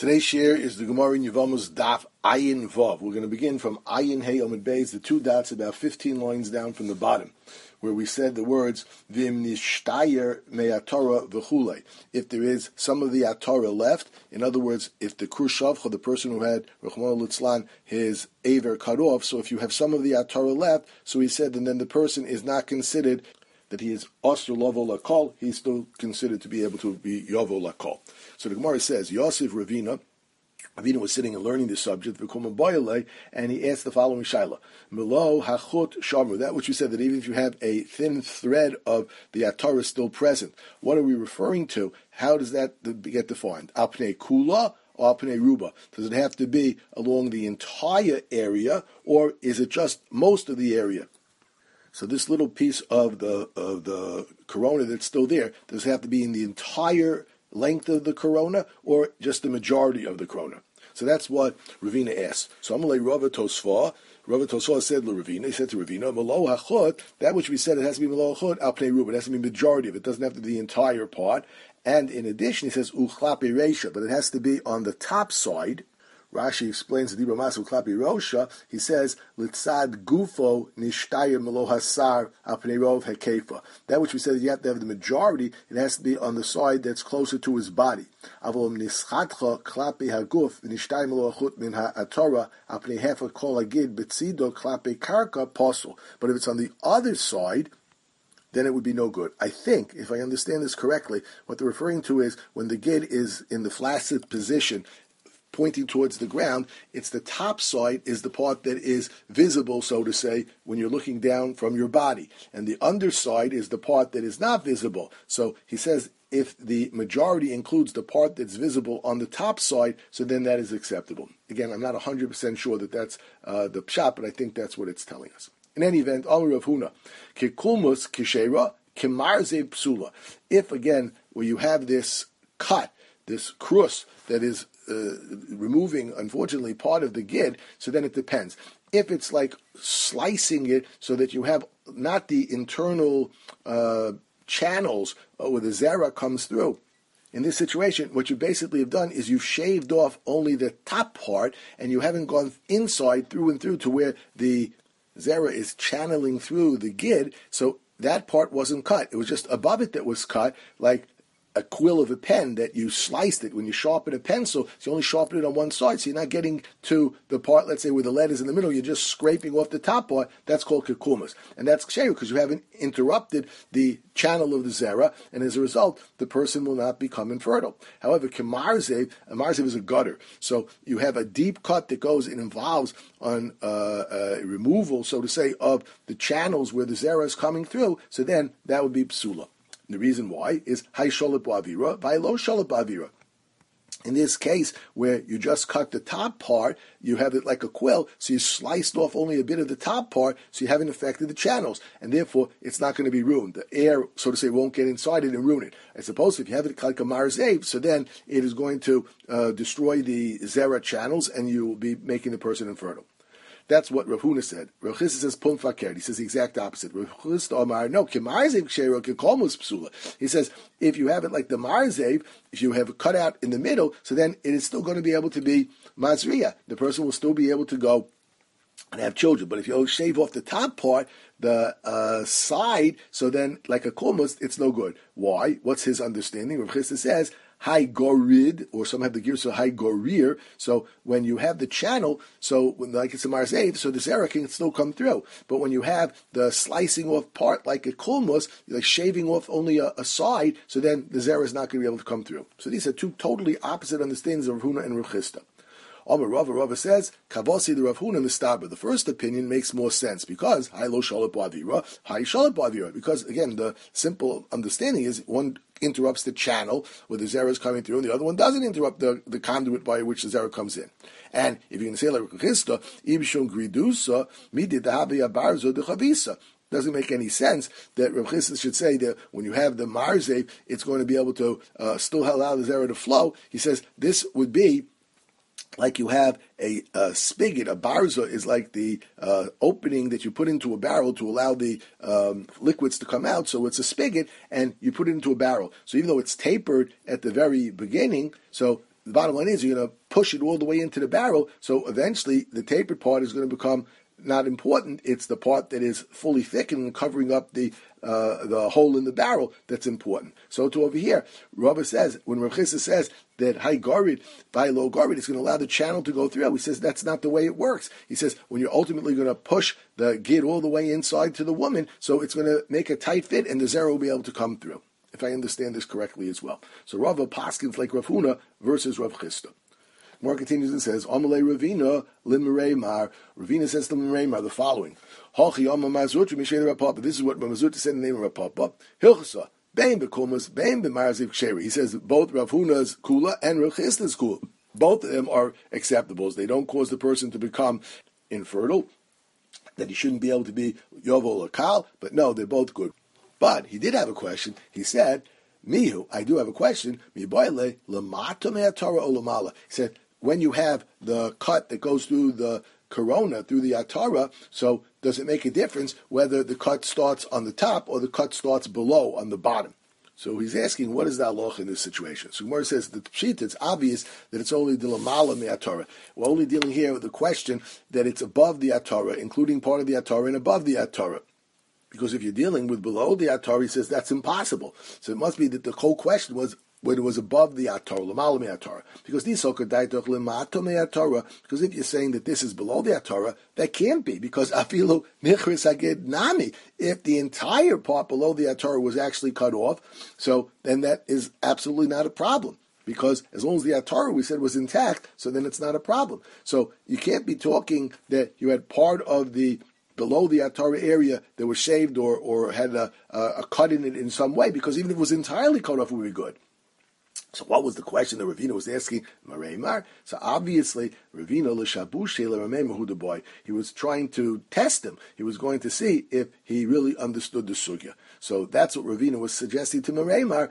Today's share is the Gemara in Yevamos Daf Ayin Vav. We're going to begin from Ayin Hey Omid Beis, the two dots about 15 lines down from the bottom, where we said the words Vim Nishtayer Me'atorah V'chulei. If there is some of the Atorah left, in other words, if the Krushavcha, the person who had Rachmana Litzlan, his Aver cut off, so if you have some of the Atorah left, so he said, and then the person is not considered that he is Osir Lovo Lakol, he's still considered to be able to be Yovo Lakol. So the Gemara says, Yosef Ravina was sitting and learning this subject, and he asked the following shaila: Milo hachut shamru, that which we said that even if you have a thin thread of the Atorah still present, what are we referring to? How does that get defined? Apnei kula or apnei ruba? Does it have to be along the entire area, or is it just most of the area? So this little piece of the corona that's still there, does it have to be in the entire length of the corona, or just the majority of the corona? So that's what Ravina asked. So Amalei Rava Tosfa. Rava Tosfa said to Ravina, he said to Ravina, Malo hachut, that which we said it has to be Malo hachut, al pnei ruba, it has to be majority of it, doesn't have to be the entire part. And in addition, he says uchlapi reisha, but it has to be on the top side. Rashi explains the Dibra Masu Klapi Rosha. He says, Litzad Gufo Nishtayir Melo Hasar Apneirov Hekefa. That which we said you have to have the majority, it has to be on the side that's closer to his body. Avolom Nischatcha Klapi Haguf Nishtayir Melo Achut Min HaTorah Apnei Hefa Kol Agid Betzido Klapi Karka Posel. But if it's on the other side, then it would be no good. I think, if I understand this correctly, what they're referring to is when the gid is in the flaccid position, pointing towards the ground, it's the top side is the part that is visible, so to say, when you're looking down from your body. And the underside is the part that is not visible. So he says if the majority includes the part that's visible on the top side, so then that is acceptable. Again, I'm not 100% sure that that's the pshat, but I think that's what it's telling us. In any event, Amar Rav Huna, Kikulmus Kishera, Kimarze Psula. If, again, where you have this cut, this krus that is removing, unfortunately, part of the gid, so then it depends. If it's like slicing it so that you have not the internal channels where the zera comes through, in this situation, what you basically have done is you've shaved off only the top part, and you haven't gone inside through and through to where the zera is channeling through the gid, so that part wasn't cut. It was just above it that was cut, like a quill of a pen that you sliced it. When you sharpen a pencil, so you only sharpen it on one side, so you're not getting to the part, let's say, where the lead is in the middle, you're just scraping off the top part. That's called kikumas. And that's ksheru, because you haven't interrupted the channel of the zera, and as a result, the person will not become infertile. However, kemarzev, a marzev is a gutter. So you have a deep cut that goes and involves on removal, so to say, of the channels where the zera is coming through, so then that would be psula. The reason why is hay sholip ba'avira, by lo sholip ba'avira. In this case, where you just cut the top part, you have it like a quill, so you sliced off only a bit of the top part, so you haven't affected the channels, and therefore it's not going to be ruined. The air, so to say, won't get inside it and ruin it. As opposed to if you have it like a marzev, so then it is going to destroy the zera channels, and you will be making the person infertile. That's what Rav Huna said. Rav Chisda says pun fakir. He says the exact opposite. Rav Chisda Omar, no, kemarzev kshero kekolmus psula. He says if you have it like the marzev, if you have it cut out in the middle, so then it is still going to be able to be mazriya. The person will still be able to go and have children. But if you shave off the top part, the side, so then like a kolmus, it's no good. Why? What's his understanding? Rav Chisda says hay gorid, or some have the gear, so hay gorir. So when you have the channel, so when, like it's a marzev, so the zera can still come through. But when you have the slicing off part like a kulmus, like shaving off only a side, so then the zera is not going to be able to come through. So these are two totally opposite understandings of Rav Huna and Rav Chisda. Amar Rava says, Kavosi the Rav Huna Mistaber. The first opinion makes more sense because Hay lo sholip ba'avira, Hay sholip ba'avira. Because again, the simple understanding is one interrupts the channel where the zera is coming through, and the other one doesn't interrupt the conduit by which the zera comes in. And if you're going to say like Chisda, Ibshon gridusa midid habi abarzo de chavisa. Doesn't make any sense that Rav Chisda should say that when you have the marzev, it's going to be able to still allow the zera to flow. He says this would be like you have a spigot. A barza is like the opening that you put into a barrel to allow the liquids to come out. So it's a spigot, and you put it into a barrel. So even though it's tapered at the very beginning, so the bottom line is you're going to push it all the way into the barrel, so eventually the tapered part is going to become not important. It's the part that is fully thickened and covering up the hole in the barrel that's important. So to over here, Rava says, when Rav Chisda says that high garid, by low garid, it's going to allow the channel to go through. He says that's not the way it works. He says when you're ultimately going to push the gid all the way inside to the woman, so it's going to make a tight fit and the zera will be able to come through, if I understand this correctly as well. So Rava paskins like Rav Huna versus Rav Chisda. More continues and says, Amalei Ravina Limrei Mar. Ravina says to Limrei Mar the following: Hachi Amma Mazut Mishnei Rapapa. This is what Mazut said in the name of Rapapa. Hilchasa Bein Bekumas Bein B'Marziv Ksheri. He says both Rav Huna's kula and Rav Chisda's kula, both of them are acceptable. They don't cause the person to become infertile, that he shouldn't be able to be Yovel or Kal, but no, they're both good. But he did have a question. He said, Mihu, I do have a question. He said, when you have the cut that goes through the corona, through the atara, so does it make a difference whether the cut starts on the top or the cut starts below on the bottom? So he's asking, what is the halacha in this situation? So Gemara says that pshita, it's obvious that it's only the lamala me atara. We're only dealing here with the question that it's above the atara, including part of the atara and above the atara. Because if you're dealing with below the atara, he says that's impossible. So it must be that the whole question was when it was above the atar, l'mala me atar. Because these so daitoch l'mato me atara. Because if you're saying that this is below the atara, that can't be. Because afilu nichris haged nami. If the entire part below the atara was actually cut off, so then that is absolutely not a problem. Because as long as the atara we said was intact, so then it's not a problem. So you can't be talking that you had part of the below the atara area that was shaved or had a cut in it in some way, because even if it was entirely cut off, it would be good. So what was the question that Ravina was asking? Mareimar. So obviously, Ravina l'shabush l'ramei the boy. He was trying to test him. He was going to see if he really understood the sugya. So that's what Ravina was suggesting to Mareimar.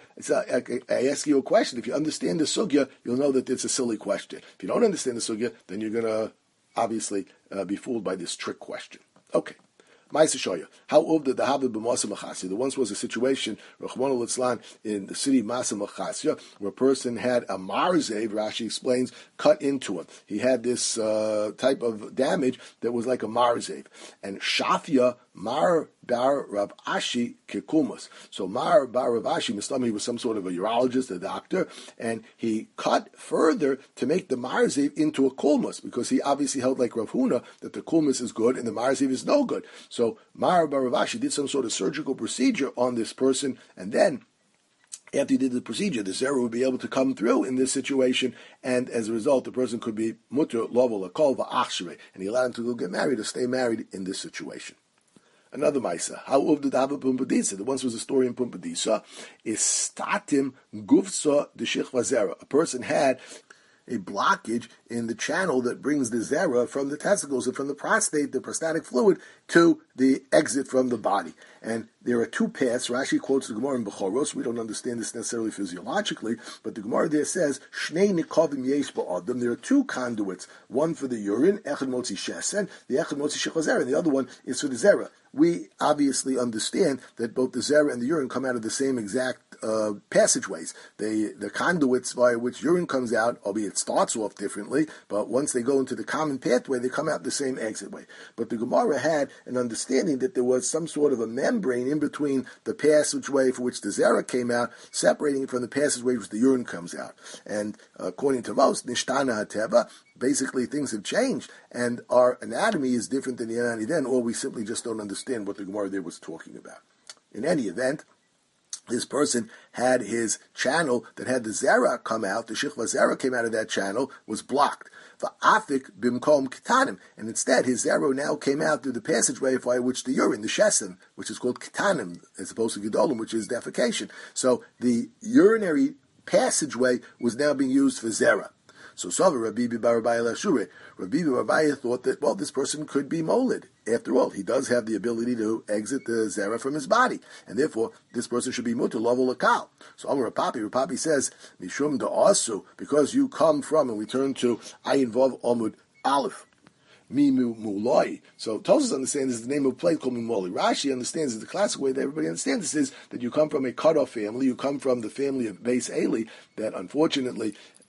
I ask you a question. If you understand the sugya, you'll know that it's a silly question. If you don't understand the sugya, then you're going to obviously be fooled by this trick question. Okay. Ma'ase Shoya. How uvda the Havud b'Masa Machasya. There once was a situation, Rachmana litzlan, in the city of Masa Machasya, where a person had a marzev, Rashi explains, cut into him. He had this type of damage that was like a marzev. And Shafya Mar Bar Rav Ashi Kikumas. So Mar Bar Rav Ashi, he was some sort of a urologist, a doctor, and he cut further to make the marzev into a kulmus, because he obviously held like Rav Huna that the kulmus is good and the marzev is no good. So Mar Bar Rav Ashi did some sort of surgical procedure on this person, and then after he did the procedure, the zera would be able to come through in this situation, and as a result, the person could be mutter lovel akol va'achshere, and he allowed him to go get married or stay married in this situation. Another Maisa, how uvda dava Pumbedisa. There once was a story in Pumbedisa. Is statim gufsa de shichva zera. A person had a blockage in the channel that brings the zera from the testicles and from the prostate, the prostatic fluid, to the exit from the body. And there are two paths. Rashi quotes the Gemara in Bechoros. We don't understand this necessarily physiologically, but the Gemara there says, Shnei nikovim yesh ba'adam. There are two conduits, one for the urine, echad motzi shesen, the echad motzi shichva zera, and the other one is for the zera. We obviously understand that both the zera and the urine come out of the same exact passageways. The conduits via which urine comes out, albeit it starts off differently, but once they go into the common pathway, they come out the same exit way. But the Gemara had an understanding that there was some sort of a membrane in between the passageway for which the zera came out, separating it from the passageway which the urine comes out. And according to most, nishtana hateva, basically things have changed, and our anatomy is different than the anatomy then, or we simply just don't understand what the Gemara there was talking about. In any event, this person had his channel that had the zera come out, the shichva zera came out of that channel, was blocked. Va'afik bimkom ketanim, and instead his zera now came out through the passageway via which the urine, the shesen, which is called ketanim, as opposed to gedolim, which is defecation. So the urinary passageway was now being used for zera. So Sava Rabbi Barabai Lashure. Rabbi Barabai thought that, well, this person could be molid. After all, he does have the ability to exit the zera from his body, and therefore this person should be mutter lovel lakal. So Amar Rapapi says, Mishum da'asu, because you come from, and we turn to Ayin Vav Amud Aleph. Mimu Muloi. So Tosfos understands this is the name of a place called Mimoli. Rashi understands is the classic way that everybody understands this is that you come from a cut-off family, you come from the family of Beis Eli, that unfortunately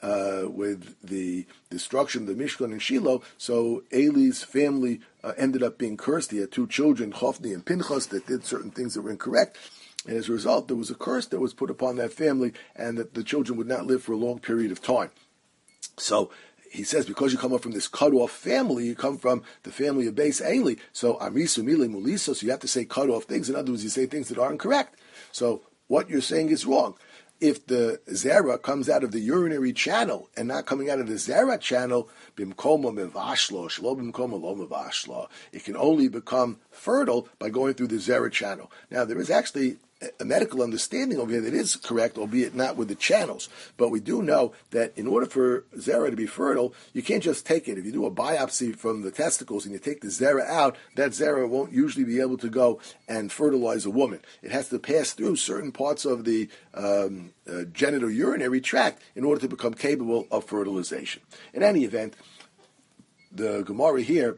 with the destruction of the Mishkan and Shiloh, so Eli's family ended up being cursed. He had two children, Hophni and Pinchas, that did certain things that were incorrect. And as a result, there was a curse that was put upon that family, and that the children would not live for a long period of time. So he says, because you come up from this cut-off family, you come from the family of Beis Eli, so Arisu Mili Mulisa, so you have to say cut-off things. In other words, you say things that aren't correct. So what you're saying is wrong. If the zera comes out of the urinary channel and not coming out of the zera channel, it can only become fertile by going through the zera channel. Now, there is actually a medical understanding over here that is correct, albeit not with the channels. But we do know that in order for zera to be fertile, you can't just take it. If you do a biopsy from the testicles and you take the zera out, that zera won't usually be able to go and fertilize a woman. It has to pass through certain parts of the genitourinary tract in order to become capable of fertilization. In any event, the Gemara here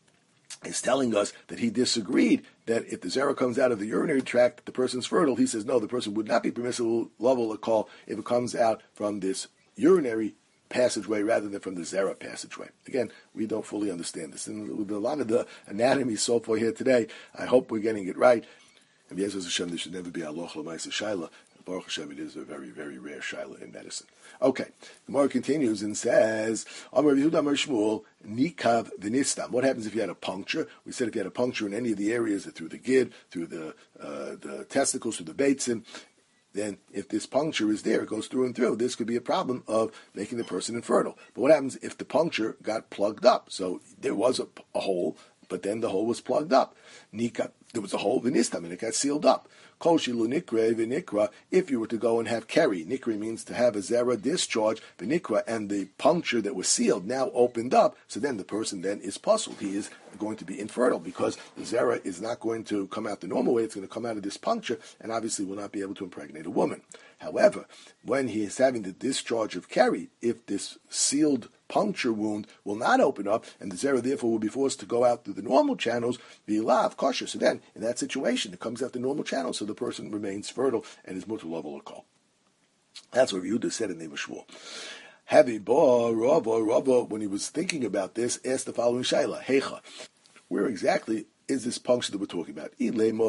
is telling us that he disagreed that if the zera comes out of the urinary tract, the person's fertile. He says, no, the person would not be permissible level of call if it comes out from this urinary passageway rather than from the zera passageway. Again, we don't fully understand this. And with a lot of the anatomy so far here today, I hope we're getting it right. And Yezuz Hashem, there should never be aloch l'maisa shaila. Baruch Hashem, it is a very, very rare shaila in medicine. Okay, the Gemara continues and says, Amar Yehuda Amar Shmuel, Nikav v'nistam. What happens if you had a puncture? We said if you had a puncture in any of the areas, through the gid, through the testicles, through the beitzim, then if this puncture is there, it goes through and through, this could be a problem of making the person infertile. But what happens if the puncture got plugged up? So there was a hole, but then the hole was plugged up. Nikav, there was a hole v'nistam, and it got sealed up. Kol shilu nikre v'nikra, if you were to go and have keri, nikre means to have a zera discharge, v'nikra, and the puncture that was sealed now opened up, so then the person then is puzzled. He is going to be infertile because the zera is not going to come out the normal way, it's going to come out of this puncture, and obviously will not be able to impregnate a woman. However, when he is having the discharge of keri, if this sealed puncture wound will not open up, and the zera therefore will be forced to go out through the normal channels, v'ilav kosher. So then, in that situation, it comes out the normal channels, so the person remains fertile and is mutar level call. That's what Yehuda said in the name of Shmuel. Heavy bo Rava, when he was thinking about this, asked the following shaila: Hecha, where exactly is this puncture that we're talking about?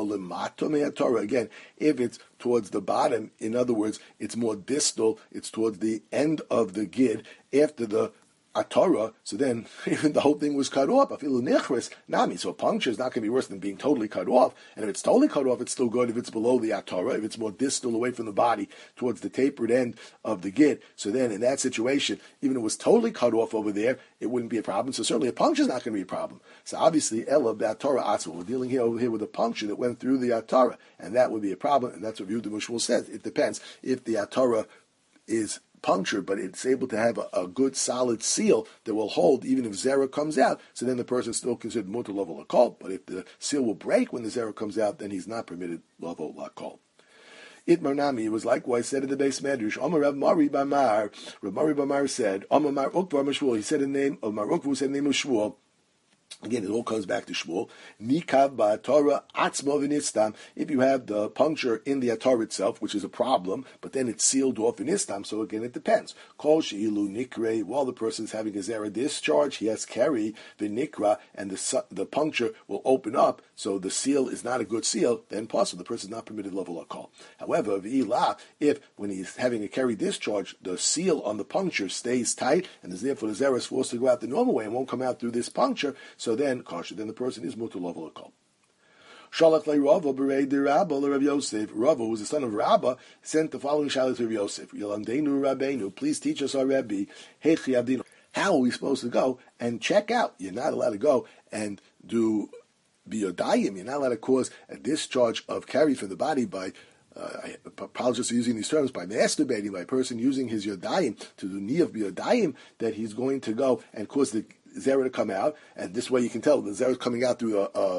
Again, if it's towards the bottom, in other words, it's more distal, it's towards the end of the gid, after the atara, so then even the whole thing was cut off. So a puncture is not going to be worse than being totally cut off. And if it's totally cut off, it's still good if it's below the atara, if it's more distal away from the body towards the tapered end of the gid. So then in that situation, even if it was totally cut off over there, it wouldn't be a problem. So certainly a puncture is not going to be a problem. So obviously, Ella b'atara atzma, we're dealing over here with a puncture that went through the atara, and that would be a problem. And that's what Yehuda Shmuel says. It depends. If the atara is puncture, but it's able to have a good solid seal that will hold even if zera comes out, so then the person is still considered mutar level lakol. But if the seal will break when the zera comes out, then he's not permitted level lakol. Itmar Nami, it was likewise said in the base medrash. Amar Rav Mari Bamar, Rav Mari Bamar said, Amar Mar Ukvar Shmuel, he said in the name of Mar Ukvar, said in the name of Shmuel. Again, it all comes back to Shmuel. Nikav ba'atara atzmo v'nistam. If you have the puncture in the atar itself, which is a problem, but then it's sealed off in istam, so again it depends. Kol she'ilu nikre, while the person is having a zera discharge, he has keri v'nikra, and the puncture will open up, so the seal is not a good seal, then possible, the person is not permitted level of call. However, v'ila, if when he's having a keri discharge, the seal on the puncture stays tight, and therefore the zera is forced to go out the normal way and won't come out through this puncture, so then the person is mutar level of kol. Shalach le Rava b'rei de Rabba le Rav Yosef. Rava, who was the son of Rabba, sent the following shaila to Rav Yosef: Yolamdeinu Rabbeinu, please teach us our Rebbe. Hechi Avdinu. How are we supposed to go and check out? You're not allowed to go and do biyodayim. You're not allowed to cause a discharge of keri from the body by. I apologize for using these terms, by masturbating, by a person using his yodayim to do niyav biyodayim, that he's going to go and cause the zera to come out, and this way you can tell the zera is coming out through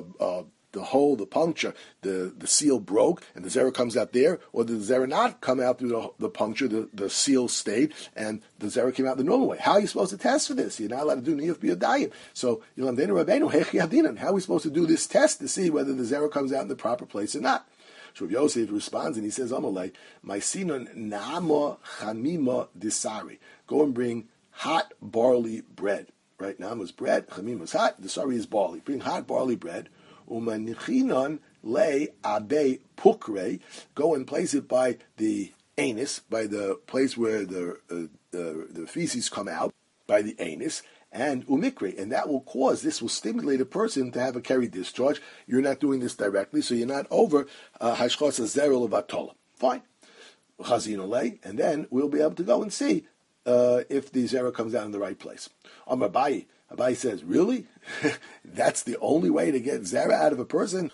the hole, the puncture, the seal broke, and the zera comes out there, or the zera not come out through the puncture, the seal stayed, and the zera came out the normal way. How are you supposed to test for this? You're not allowed to do niyuf b'yadayim. So, Yolamdeinu Rabbeinu, hechi avdinan. How are we supposed to do this test to see whether the zera comes out in the proper place or not? So Rav Yosef responds and he says, Amalei, my sinon namo chamima disari. Go and bring hot barley bread. Right? Nam is bread, chamim is hot, disari is barley. Bring hot barley bread. Umanichinon le abe pukre. Go and place it by the anus, by the place where the feces come out, by the anus, and umikre, and that will cause, this will stimulate a person to have a carry discharge. You're not doing this directly, so you're not over hashchos zerel of atola. Fine. And then we'll be able to go and see if the zera comes out in the right place. Abai says, really? That's the only way to get zera out of a person?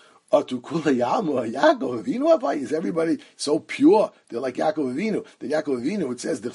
Is everybody so pure? They're like Yaakov Avinu. The Yaakov Avinu, it says,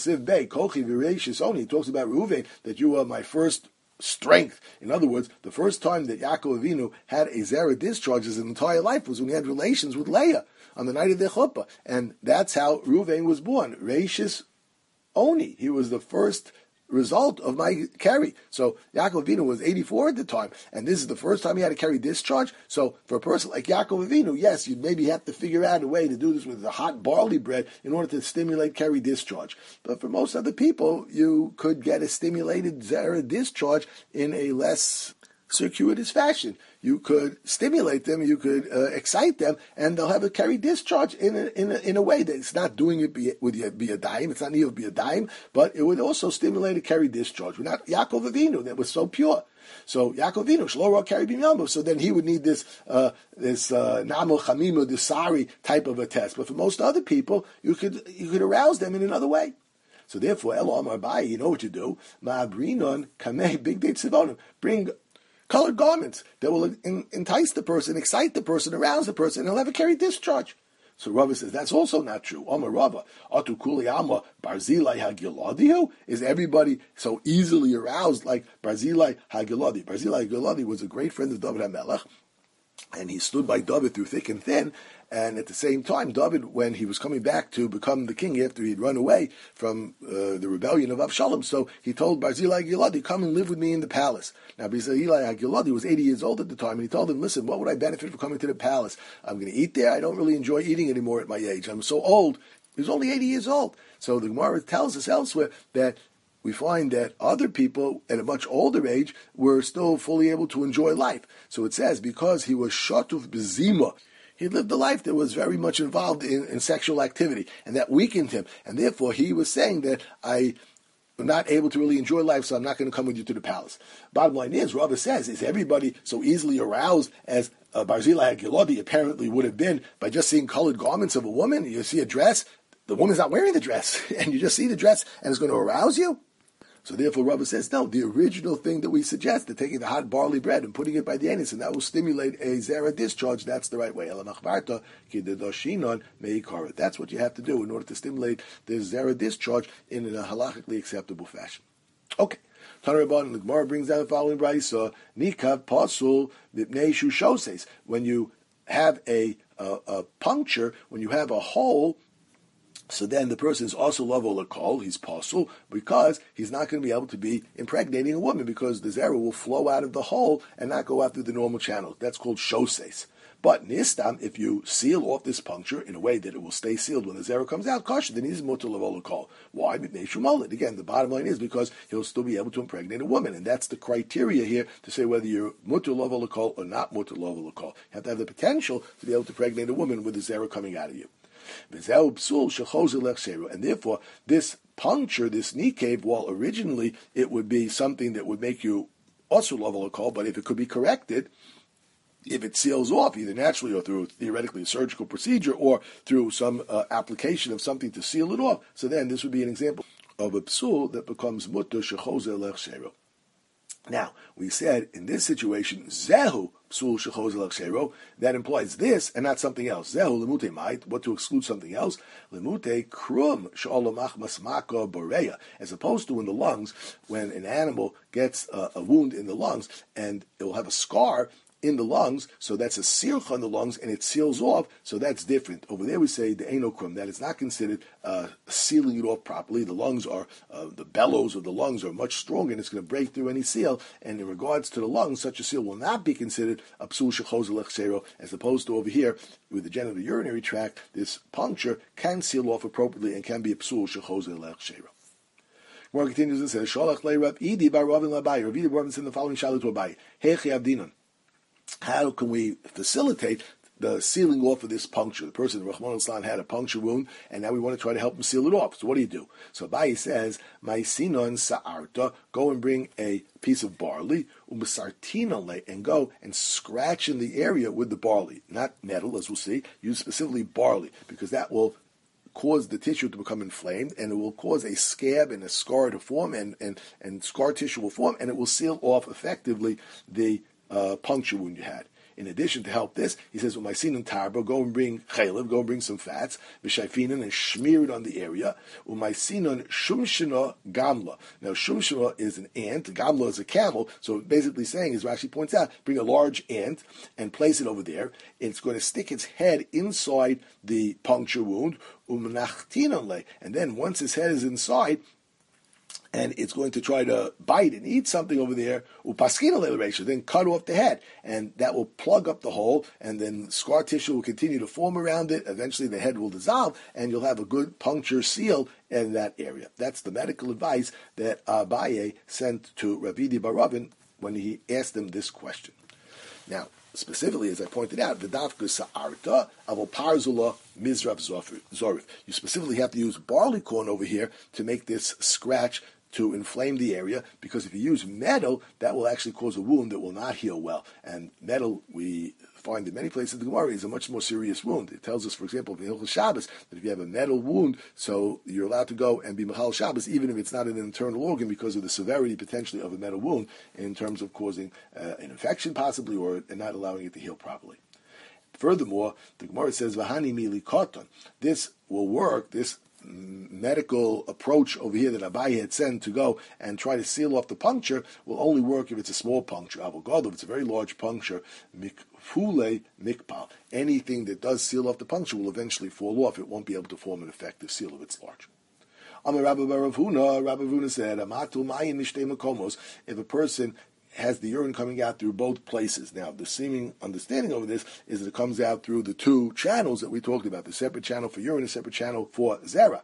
he talks about Reuven, that you are my first strength. In other words, the first time that Yaakov Avinu had a zera discharge his entire life was when he had relations with Leah on the night of the chuppah. And that's how Reuven was born. Reishis Oni. He was the first result of my carry. So Yaakov Avinu was 84 at the time, and this is the first time he had to carry discharge. So for a person like Yaakov Avinu, yes, you'd maybe have to figure out a way to do this with the hot barley bread in order to stimulate carry discharge. But for most other people, you could get a stimulated zera discharge in a less circuitous fashion. You could stimulate them, you could excite them, and they'll have a carry discharge in a way that it's not doing it be a dime, it's not needed to be a dime, but it would also stimulate a carry discharge. We're not Yaakov Avinu that was so pure. So Yaakov Avinu, Shlora carry b'miyamov, so then he would need this namo chamimo disari type of a test. But for most other people, you could arouse them in another way. So therefore, Elo Amar Bai, you know what you do. Ma'abrinon kamei big date sivonim. Bring colored garments that will entice the person, excite the person, arouse the person, and he'll have a carry discharge. So Rava says that's also not true. Amar Rava, Atu Kuli Amma Barzilai Hagiladihu? Is everybody so easily aroused like Barzilai Hagiladi? Barzilai Hagiladi was a great friend of David HaMelech, and he stood by David through thick and thin. And at the same time, David, when he was coming back to become the king after he'd run away from the rebellion of Avshalom, so he told Barzilai Giladi, come and live with me in the palace. Now, Barzilai Giladi was 80 years old at the time, and he told him, listen, what would I benefit from coming to the palace? I'm going to eat there. I don't really enjoy eating anymore at my age. I'm so old. He was only 80 years old. So the Gemara tells us elsewhere that we find that other people at a much older age were still fully able to enjoy life. So it says, because he was shatuv bezima, he lived a life that was very much involved in sexual activity, and that weakened him. And therefore, he was saying that I'm not able to really enjoy life, so I'm not going to come with you to the palace. Bottom line is, Rava says, is everybody so easily aroused as Barzilai Hagiladi apparently would have been by just seeing colored garments of a woman? You see a dress, the woman's not wearing the dress, and you just see the dress, and it's going to arouse you? So therefore, Rava says, no, the original thing that we suggest, that taking the hot barley bread and putting it by the anus, and that will stimulate a zera discharge, that's the right way. That's what you have to do in order to stimulate the zera discharge in a halachically acceptable fashion. Okay. Tanarabban, the Gemara brings down the following brayso: Nikav pasul mipnei shushoses. When you have a puncture, when you have a hole, so then the person is also lavo lakol, he's pasul, because he's not going to be able to be impregnating a woman, because the zera will flow out of the hole and not go out through the normal channel. That's called shoses. But nistam, if you seal off this puncture in a way that it will stay sealed when the zera comes out, kosher, then he's mutar lavo lakol. Why? Again, the bottom line is because he'll still be able to impregnate a woman, and that's the criteria here to say whether you're mutar lavo lakol or not mutar lavo lakol. You have to have the potential to be able to impregnate a woman with the zera coming out of you. And therefore, this puncture, this knee cave, while originally it would be something that would make you also level a call, but if it could be corrected, if it seals off, either naturally or through theoretically a surgical procedure or through some application of something to seal it off, so then this would be an example of a psul that becomes mutter shechozer lechshero. Now, we said in this situation, zehu psul shechozer lechshero, that implies this and not something else. Zehu lemute might, what to exclude something else? Lemute krum she'olomach masmaka boreya, as opposed to in the lungs, when an animal gets a wound in the lungs and it will have a scar in the lungs, so that's a sircha in the lungs, and it seals off, so that's different. Over there we say the enokrum, that is not considered sealing it off properly. The lungs are, the bellows of the lungs are much stronger, and it's going to break through any seal, and in regards to the lungs, such a seal will not be considered a psul shechozer lechsero, as opposed to over here, with the genital urinary tract, this puncture can seal off appropriately and can be a psul shechozer lechsero. More continues and says, Sholach le Rav Idi bar Ravin Labai. Rav Idi bar Ravin sent the following shaila to Abai. Hechi Avdinon. How can we facilitate the sealing off of this puncture? The person, Rahman al-Islam, had a puncture wound, and now we want to try to help him seal it off. So what do? So Abai says, "My sinon sa'arta, go and bring a piece of barley, u'masartina, and go and scratch in the area with the barley, not metal, as we'll see. Use specifically barley, because that will cause the tissue to become inflamed, and it will cause a scab and a scar to form, and scar tissue will form, and it will seal off effectively the puncture wound you had. In addition, to help this, he says, "Umaysinan tarba, go and bring chaylev, go and bring some fats, v'shayfinan, and smear it on the area. Umaysinan shumshina gamla." Now, shumshina is an ant, gamla is a camel. So, basically saying, as Rashi points out, bring a large ant and place it over there. It's going to stick its head inside the puncture wound, and then once his head is inside, and it's going to try to bite and eat something over there, then cut off the head, and that will plug up the hole, and then scar tissue will continue to form around it. Eventually the head will dissolve, and you'll have a good puncture seal in that area. That's the medical advice that Abaye sent to Rav Idi bar Ravin when he asked him this question. Now, specifically, as I pointed out, v'dafka sa'arta avo parzula mizrav zorif. You specifically have to use barley corn over here to make this scratch to inflame the area, because if you use metal, that will actually cause a wound that will not heal well. And metal, we find in many places in the Gemara, is a much more serious wound. It tells us, for example, in Hilchos Shabbos, that if you have a metal wound, so you're allowed to go and be Mechal Shabbos, even if it's not an internal organ, because of the severity potentially of a metal wound, in terms of causing an infection possibly, or not allowing it to heal properly. Furthermore, the Gemara says, "V'hani mili koton." This will work, this medical approach over here that Abaye had sent to go and try to seal off the puncture will only work if it's a small puncture. Avogado, if it's a very large puncture, mikfule mikpal. Anything that does seal off the puncture will eventually fall off. It won't be able to form an effective seal if it's large. Amar Rabbi Rav Huna said, "Amatul mayin mishtei makomos." If a person has the urine coming out through both places. Now, the seeming understanding of this is that it comes out through the two channels that we talked about, the separate channel for urine, a separate channel for zera.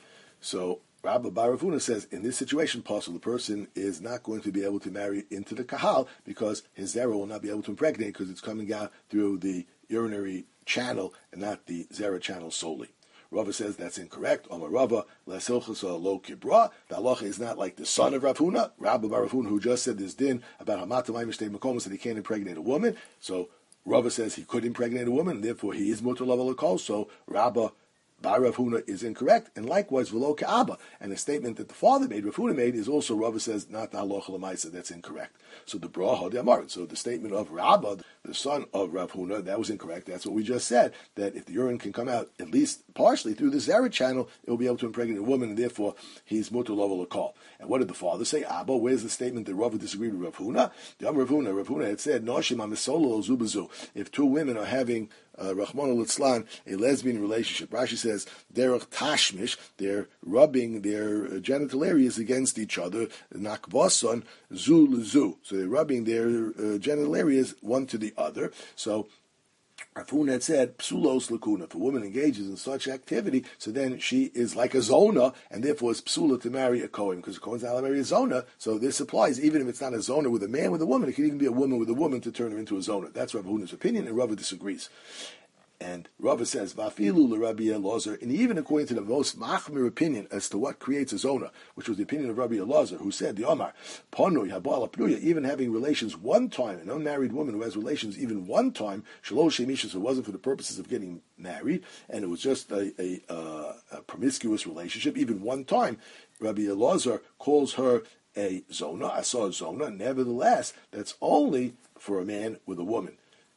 So, Rabbi Rav Huna says, in this situation, possible, the person is not going to be able to marry into the kahal, because his zera will not be able to impregnate, because it's coming out through the urinary channel and not the zera channel solely. Rava says that's incorrect. Omar Rava, les hilchasa lo kibra. The halacha is not like the son of Rav Huna, Rabbi bar Rav Huna, who just said this din about hamatamai mishtei makomos, that he can't impregnate a woman. So Rava says he could impregnate a woman, and therefore he is mutar level kol. So Rabbi bar Rav Huna is incorrect, and likewise v'lo ke'aba. And the statement that the father made, Rav Huna made, is also Rava says not the halacha l'maisa. That's incorrect. So the bracha the amar. So the statement of Rabba, the son of Rav Huna, that was incorrect. That's what we just said, that if the urine can come out at least partially through the zera channel, it will be able to impregnate a woman, and therefore he's mutar level kol. And what did the father say? Abba, where's the statement that Rava disagreed with Rav Huna? The Rav Huna had said, Noshim amisolo zubazu. If two women are having Rahman al-Itzlan, a lesbian relationship. Rashi says, derech tashmish, they're rubbing their genital areas against each other, nakvason, zu lezu. So they're rubbing their genital areas one to the other. So Rav Huna had said, psulos lakuna. If a woman engages in such activity, so then she is like a zona, and therefore it's psula to marry a Kohen, because a Kohen's not allowed to marry a zona. So this applies, even if it's not a zona with a man with a woman, it can even be a woman with a woman to turn her into a zona. That's Rav Huna's opinion, and Rava disagrees. And Rava says, Vafilu l'Rabbi Elazar, and even according to the most machmir opinion as to what creates a zona, which was the opinion of Rabbi Elazar, who said, the Omar, Ponui Habala Pruya, even having relations one time, an unmarried woman who has relations even one time, Shalosh Shemishas, it wasn't for the purposes of getting married, and it was just a promiscuous relationship, even one time, Rabbi Elazar calls her a zona, I saw a zona, nevertheless, that's only for a man with a woman.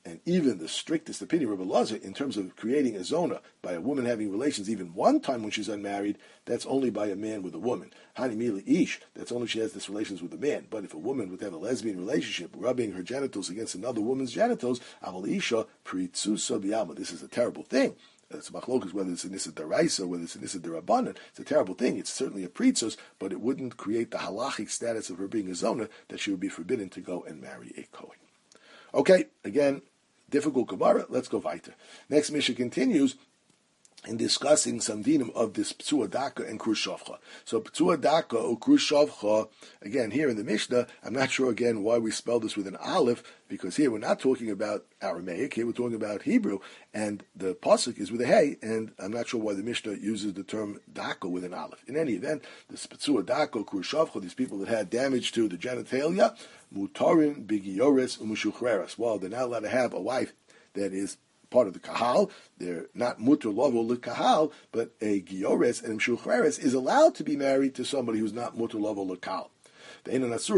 And even the strictest opinion of Rabbi Elazar, in terms of creating a zona by a woman having relations even one time when she's unmarried, that's only by a man with a woman. Hani mili ish, that's only if she has this relations with a man. But if a woman would have a lesbian relationship, rubbing her genitals against another woman's genitals, aval isha pritzusa biyama. This is a terrible thing. It's machlokas whether it's a nissa deraisa or whether it's a nissa derabanan. It's a terrible thing. It's certainly a pritzus, but it wouldn't create the halachic status of her being a zona that she would be forbidden to go and marry a kohen. Okay, again, difficult Gemara. Let's go weiter. Next Mishnah continues in discussing some dinim of this P'tzua Daka and Krushavcha. So P'tzua Daka or Krushavcha, again, here in the Mishnah, I'm not sure again why we spell this with an aleph, because here we're not talking about Aramaic, here we're talking about Hebrew, and the pasuk is with a hey, and I'm not sure why the Mishnah uses the term Daka with an aleph. In any event, this P'tzua Daka or Krushavcha, these people that had damage to the genitalia, Mutarin bigioris umushuchreras. Well, they're not allowed to have a wife that is part of the kahal. They're not mutter lovo le kahal, but a giores and mshuchreres is allowed to be married to somebody who's not mutter lovo le kahal. They're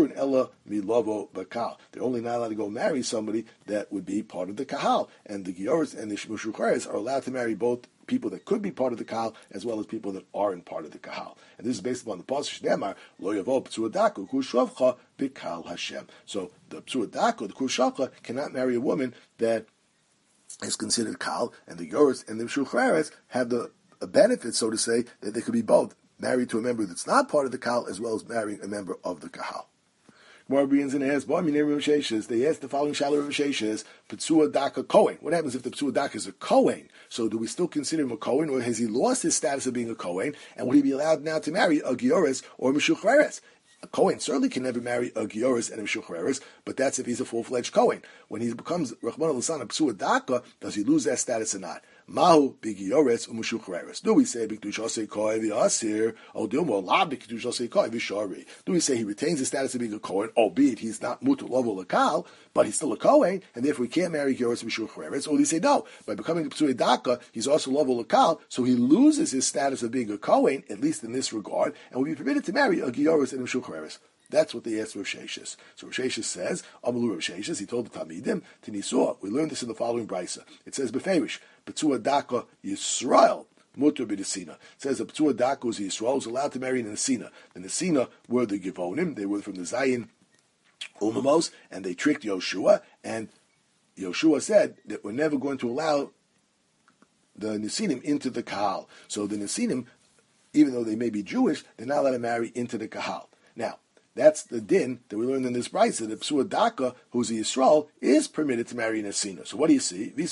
only not allowed to go marry somebody that would be part of the kahal. And the giores and the mshuchreres are allowed to marry both people that could be part of the kahal as well as people that aren't part of the kahal. And this is based upon the pasuk Shneimar, Lo yavo p'tzua daka kushavcha b'kal Hashem. So the p'tzua daka, the kushavcha, cannot marry a woman that is considered kal, and the yoris and the mshuchreres have the benefit, so to say, that they could be both married to a member that's not part of the kal as well as marrying a member of the kahal. Gemara begins and asks, they ask the following shalom of Sheshes, P'tzua Daka Kohen. What happens if the P'tzua Daka is a Kohen? So do we still consider him a Kohen, or has he lost his status of being a Kohen, and would he be allowed now to marry a Gioris or a Meshuchreres? A Kohen certainly can never marry a Gioris and a Meshuchreres, but that's if he's a full-fledged Kohen. When he becomes Rachmana Litzlan a P'tzua Daka, does he lose that status or not? Mahu b'gioretz u'mushuchreres. Do we say b'kedusha koi v'asir, or dilmo la b'kedusha koi v'shari? Do we say he retains the status of being a Kohen, albeit he's not mutar lovo lekal, but he's still a Kohen, and therefore he can't marry gioretz u'mushuchreres? Or do we say no, by becoming a p'tzui daka, he's also lovo lekal, so he loses his status of being a Kohen, at least in this regard, and will be permitted to marry a gioretz and a mushuchreres? That's what they asked Rav Sheshes. So Rav Sheshes says, Amalu Rav Sheshes, he told the Talmidim, Tinisua. We learned this in the following brisa. It says, Beferish, P'tzua Daka Yisrael, Mutter b'Nesina. It says, a P'tzua Daka was Yisrael, was allowed to marry the Nesina. The Nesina were the Givonim, they were from the Zayin Umamos, and they tricked Yoshua, and Yoshua said that we're never going to allow the Nesinim into the Kahal. So the Nesinim, even though they may be Jewish, they're not allowed to marry into the Kahal. Now, that's the din that we learned in this brisa. That P'tzua Daka, who's a Yisrael, is permitted to marry an Esina. So what do you see? If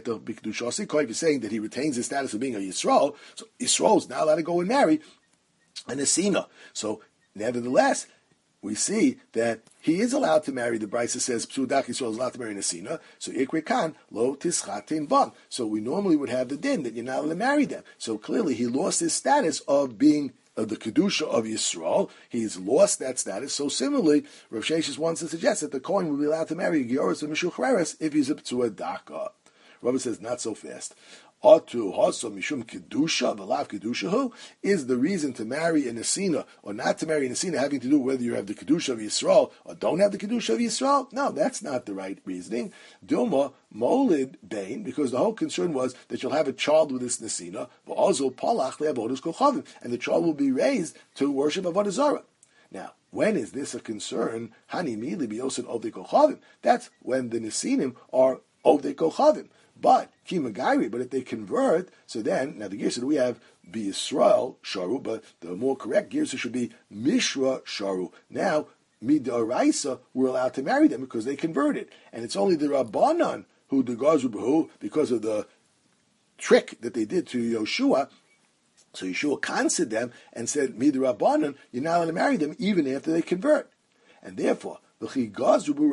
you're saying that he retains his status of being a Yisrael, so Yisrael is not allowed to go and marry an Esina. So nevertheless, we see that he is allowed to marry. The brisa says P'tzua Daka Yisrael is allowed to marry an Esina. So Ikre Kan lo tischatin bam. So we normally would have the din that you're not allowed to marry them. So clearly he lost his status of being the Kedusha of Yisrael. He's lost that status. So similarly, Rav Sheshes wants to suggest that the Kohen will be allowed to marry a Gioris or Meshuchreres if he's a P'tzua Daka. Rabbi says, not so fast. Atu haso mishum kedusha v'lav kedushahu is the reason to marry an Esina or not to marry an Esina having to do with whether you have the kedusha of Yisrael or don't have the kedusha of Yisrael? No, that's not the right reasoning. Dilma molid bain, because the whole concern was that you'll have a child with this Nesina, v'azul palach le'avodas kochavim, and the child will be raised to worship Avodah Zarah. Now, when is this a concern? Hani mili biyosin ovdei kochavim. That's when the Nesinim are ovdei kochavim. But Kimagairi, but if they convert, so then now the Girsa we have be Yisrael Sharu, but the more correct Girsa should be Mishra Sharu. Now Midaraisa we're allowed to marry them because they converted, and it's only the Rabbanan who the Gazubahu because of the trick that they did to Yoshua. So Yeshua counselled them and said, Midrabanan, you're not allowed to marry them even after they convert, and therefore. When the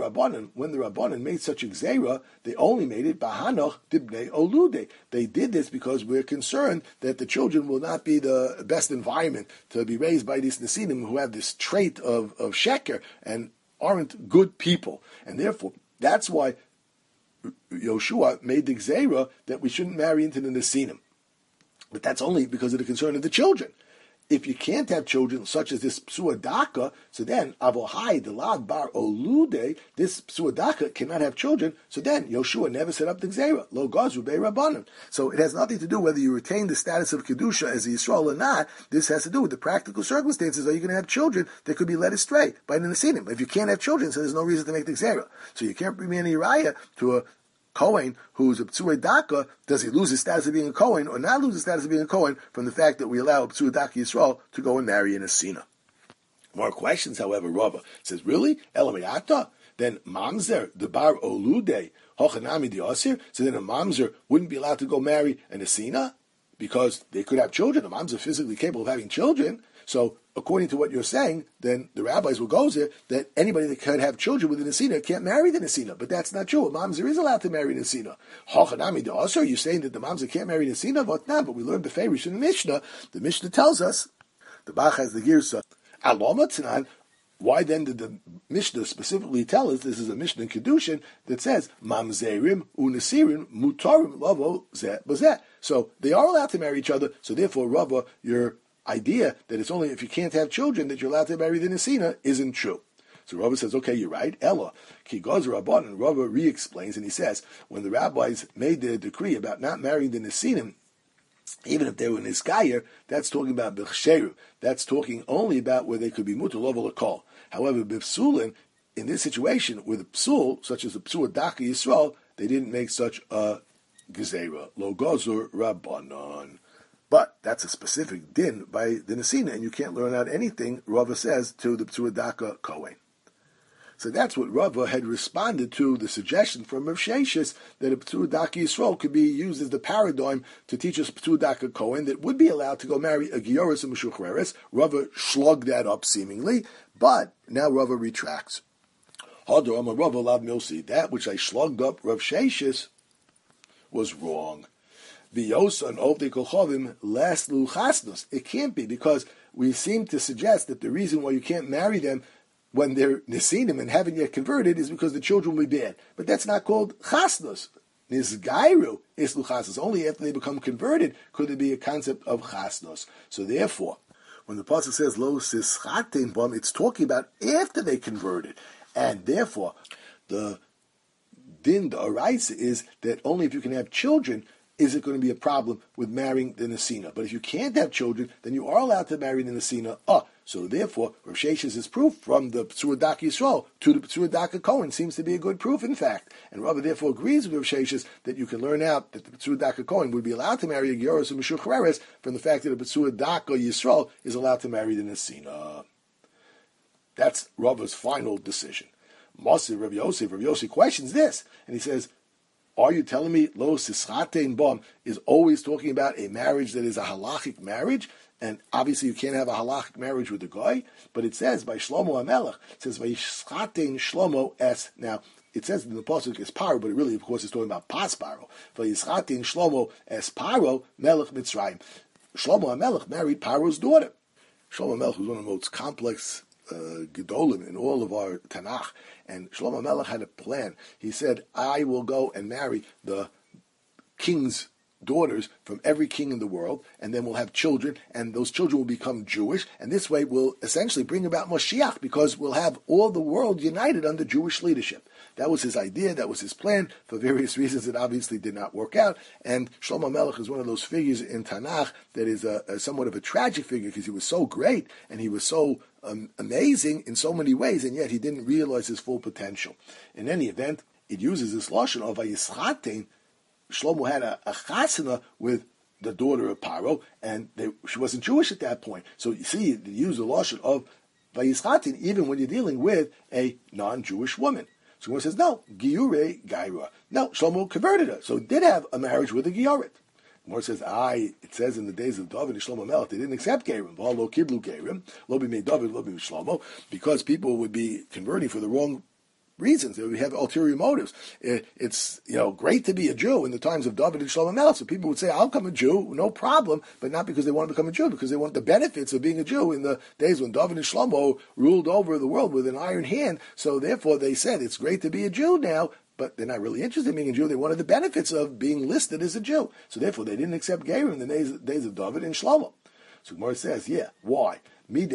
Rabbanan made such a gzeira, they only made it bahanoch dibnei olude. They did this because we're concerned that the children will not be the best environment to be raised by these Nesinim who have this trait of sheker and aren't good people. And therefore, that's why Yoshua made the gzeira that we shouldn't marry into the Nesinim. But that's only because of the concern of the children. if you can't have children, such as this psuadaka, so then avohai delad bar olude, this psuadaka cannot have children. So then Yoshua never set up the gzeira lo gazru bei rabbanon. So it has nothing to do whether you retain the status of kedusha as a Yisrael or not. This has to do with the practical circumstances. Are you going to have children that could be led astray by the nesinim? If you can't have children, so there's no reason to make the gzeira. So you can't bring any raya to a Kohen who's a P'suei Daka. Does he lose his status of being a Kohen or not lose his status of being a Kohen from the fact that we allow a P'suei Daka Yisrael to go and marry an Asina? More questions, however. Rava says, really? Elamayata? Then Mamzer, the Bar Olude, Hochanami the Asir? So then a Mamzer wouldn't be allowed to go marry an Asina because they could have children. A Mamzer is physically capable of having children. So according to what you're saying, then the rabbis will go there that anybody that could have children with a Nesina can't marry the Nesina. But that's not true. A mamzer is allowed to marry Nesina. Hachanami de Asur, you're saying that the mamzer can't marry Nesina? But not. But we learned the Farish in the Mishnah. The Mishnah tells us, the Bach has the Girsa, Aloma Tzanan. Why then did the Mishnah specifically tell us, this is a Mishnah in Kedushin, that says, Mamzerim unesirim mutarim lavo zeh bazeh. So they are allowed to marry each other, so therefore, Rava, your idea that it's only if you can't have children that you're allowed to marry the Nesina isn't true. So Rava says, okay, you're right. Ella, ki goz Rabban, and Rava re-explains, and he says, when the rabbis made their decree about not marrying the Nesinim, even if they were Niskayer, that's talking about B'chsheru. That's talking only about where they could be mutal over the call. However, B'psulin, in this situation, with a psul, such as a psul Daka Yisrael, they didn't make such a gezerah. Lo gozur Rabbanon. But that's a specific din by the Nesina, and you can't learn out anything, Rava says, to the P'suadaka Kohen. So that's what Rava had responded to the suggestion from Rav Sheshis that a P'suadaka Yisrael could be used as the paradigm to teach us P'suadaka Kohen that would be allowed to go marry a Gioris and Meshuchreres. Rava slugged that up seemingly, but now Rava retracts. That which I slugged up Rav Sheshis was wrong. It can't be, because we seem to suggest that the reason why you can't marry them when they're nesinim and haven't yet converted is because the children will be bad. But that's not called chasnos. Nizgairu is luchasnos. Only after they become converted could there be a concept of chasnos. So therefore, when the pasuk says lo sischatein bam, it's talking about after they converted, and therefore the din, the oraisa, is that only if you can have children is it going to be a problem with marrying the Nesina. But if you can't have children, then you are allowed to marry the Nesina. So therefore, Rav Sheshis' proof from the P'suadaka Yisrael to the P'suadaka Kohen seems to be a good proof, in fact. And Rava therefore agrees with Rav Sheshis that you can learn out that the P'suadaka Kohen would be allowed to marry a Gioros and Meshuchreres from the fact that the P'suadaka Yisrael is allowed to marry the Nesina. That's Rava's final decision. Moshe Rav Yossi questions this, and he says, are you telling me lo sischatein bam is always talking about a marriage that is a halachic marriage? And obviously you can't have a halachic marriage with a guy, but it says by Shlomo HaMelech, it says by Yischatein Shlomo es. Now, it says in the pasuk es paro, but it really, of course, is talking about pas paro. By Yischatein Shlomo es paro melech Mitzrayim. Shlomo HaMelech married Paro's daughter. Shlomo HaMelech was one of the most complex Gedolim in all of our Tanakh. And Shlomo Melech had a plan. He said, I will go and marry the king's daughters from every king in the world, and then we'll have children, and those children will become Jewish, and this way we'll essentially bring about Moshiach, because we'll have all the world united under Jewish leadership. That was his idea, that was his plan. For various reasons, it obviously did not work out, and Shlomo Melech is one of those figures in Tanakh that is a somewhat of a tragic figure, because he was so great, and he was so amazing in so many ways, and yet he didn't realize his full potential. In any event, it uses this lashon of Vayischatein. Shlomo had a chasana with the daughter of Paro, and she wasn't Jewish at that point. So you see, they use the lashon of Vayischatein even when you're dealing with a non-Jewish woman. So one says, no, Giyure Gaira. No, Shlomo converted her, so did have a marriage with a Giyoret. More says, it says in the days of David and Shlomo Melech, they didn't accept Gerim. Lo kiblu Gerim, lo b'mei David, lo b'mei Shlomo, because people would be converting for the wrong reasons. They would have ulterior motives. It's great to be a Jew in the times of David and Shlomo Melech. So people would say, I'll become a Jew, no problem, but not because they want to become a Jew, because they want the benefits of being a Jew in the days when David and Shlomo ruled over the world with an iron hand. So therefore they said, it's great to be a Jew now, but they're not really interested in being a Jew. They wanted the benefits of being listed as a Jew. So therefore they didn't accept Gerim in the days of David and Shlomo. So Gemara says, yeah, why? Isn't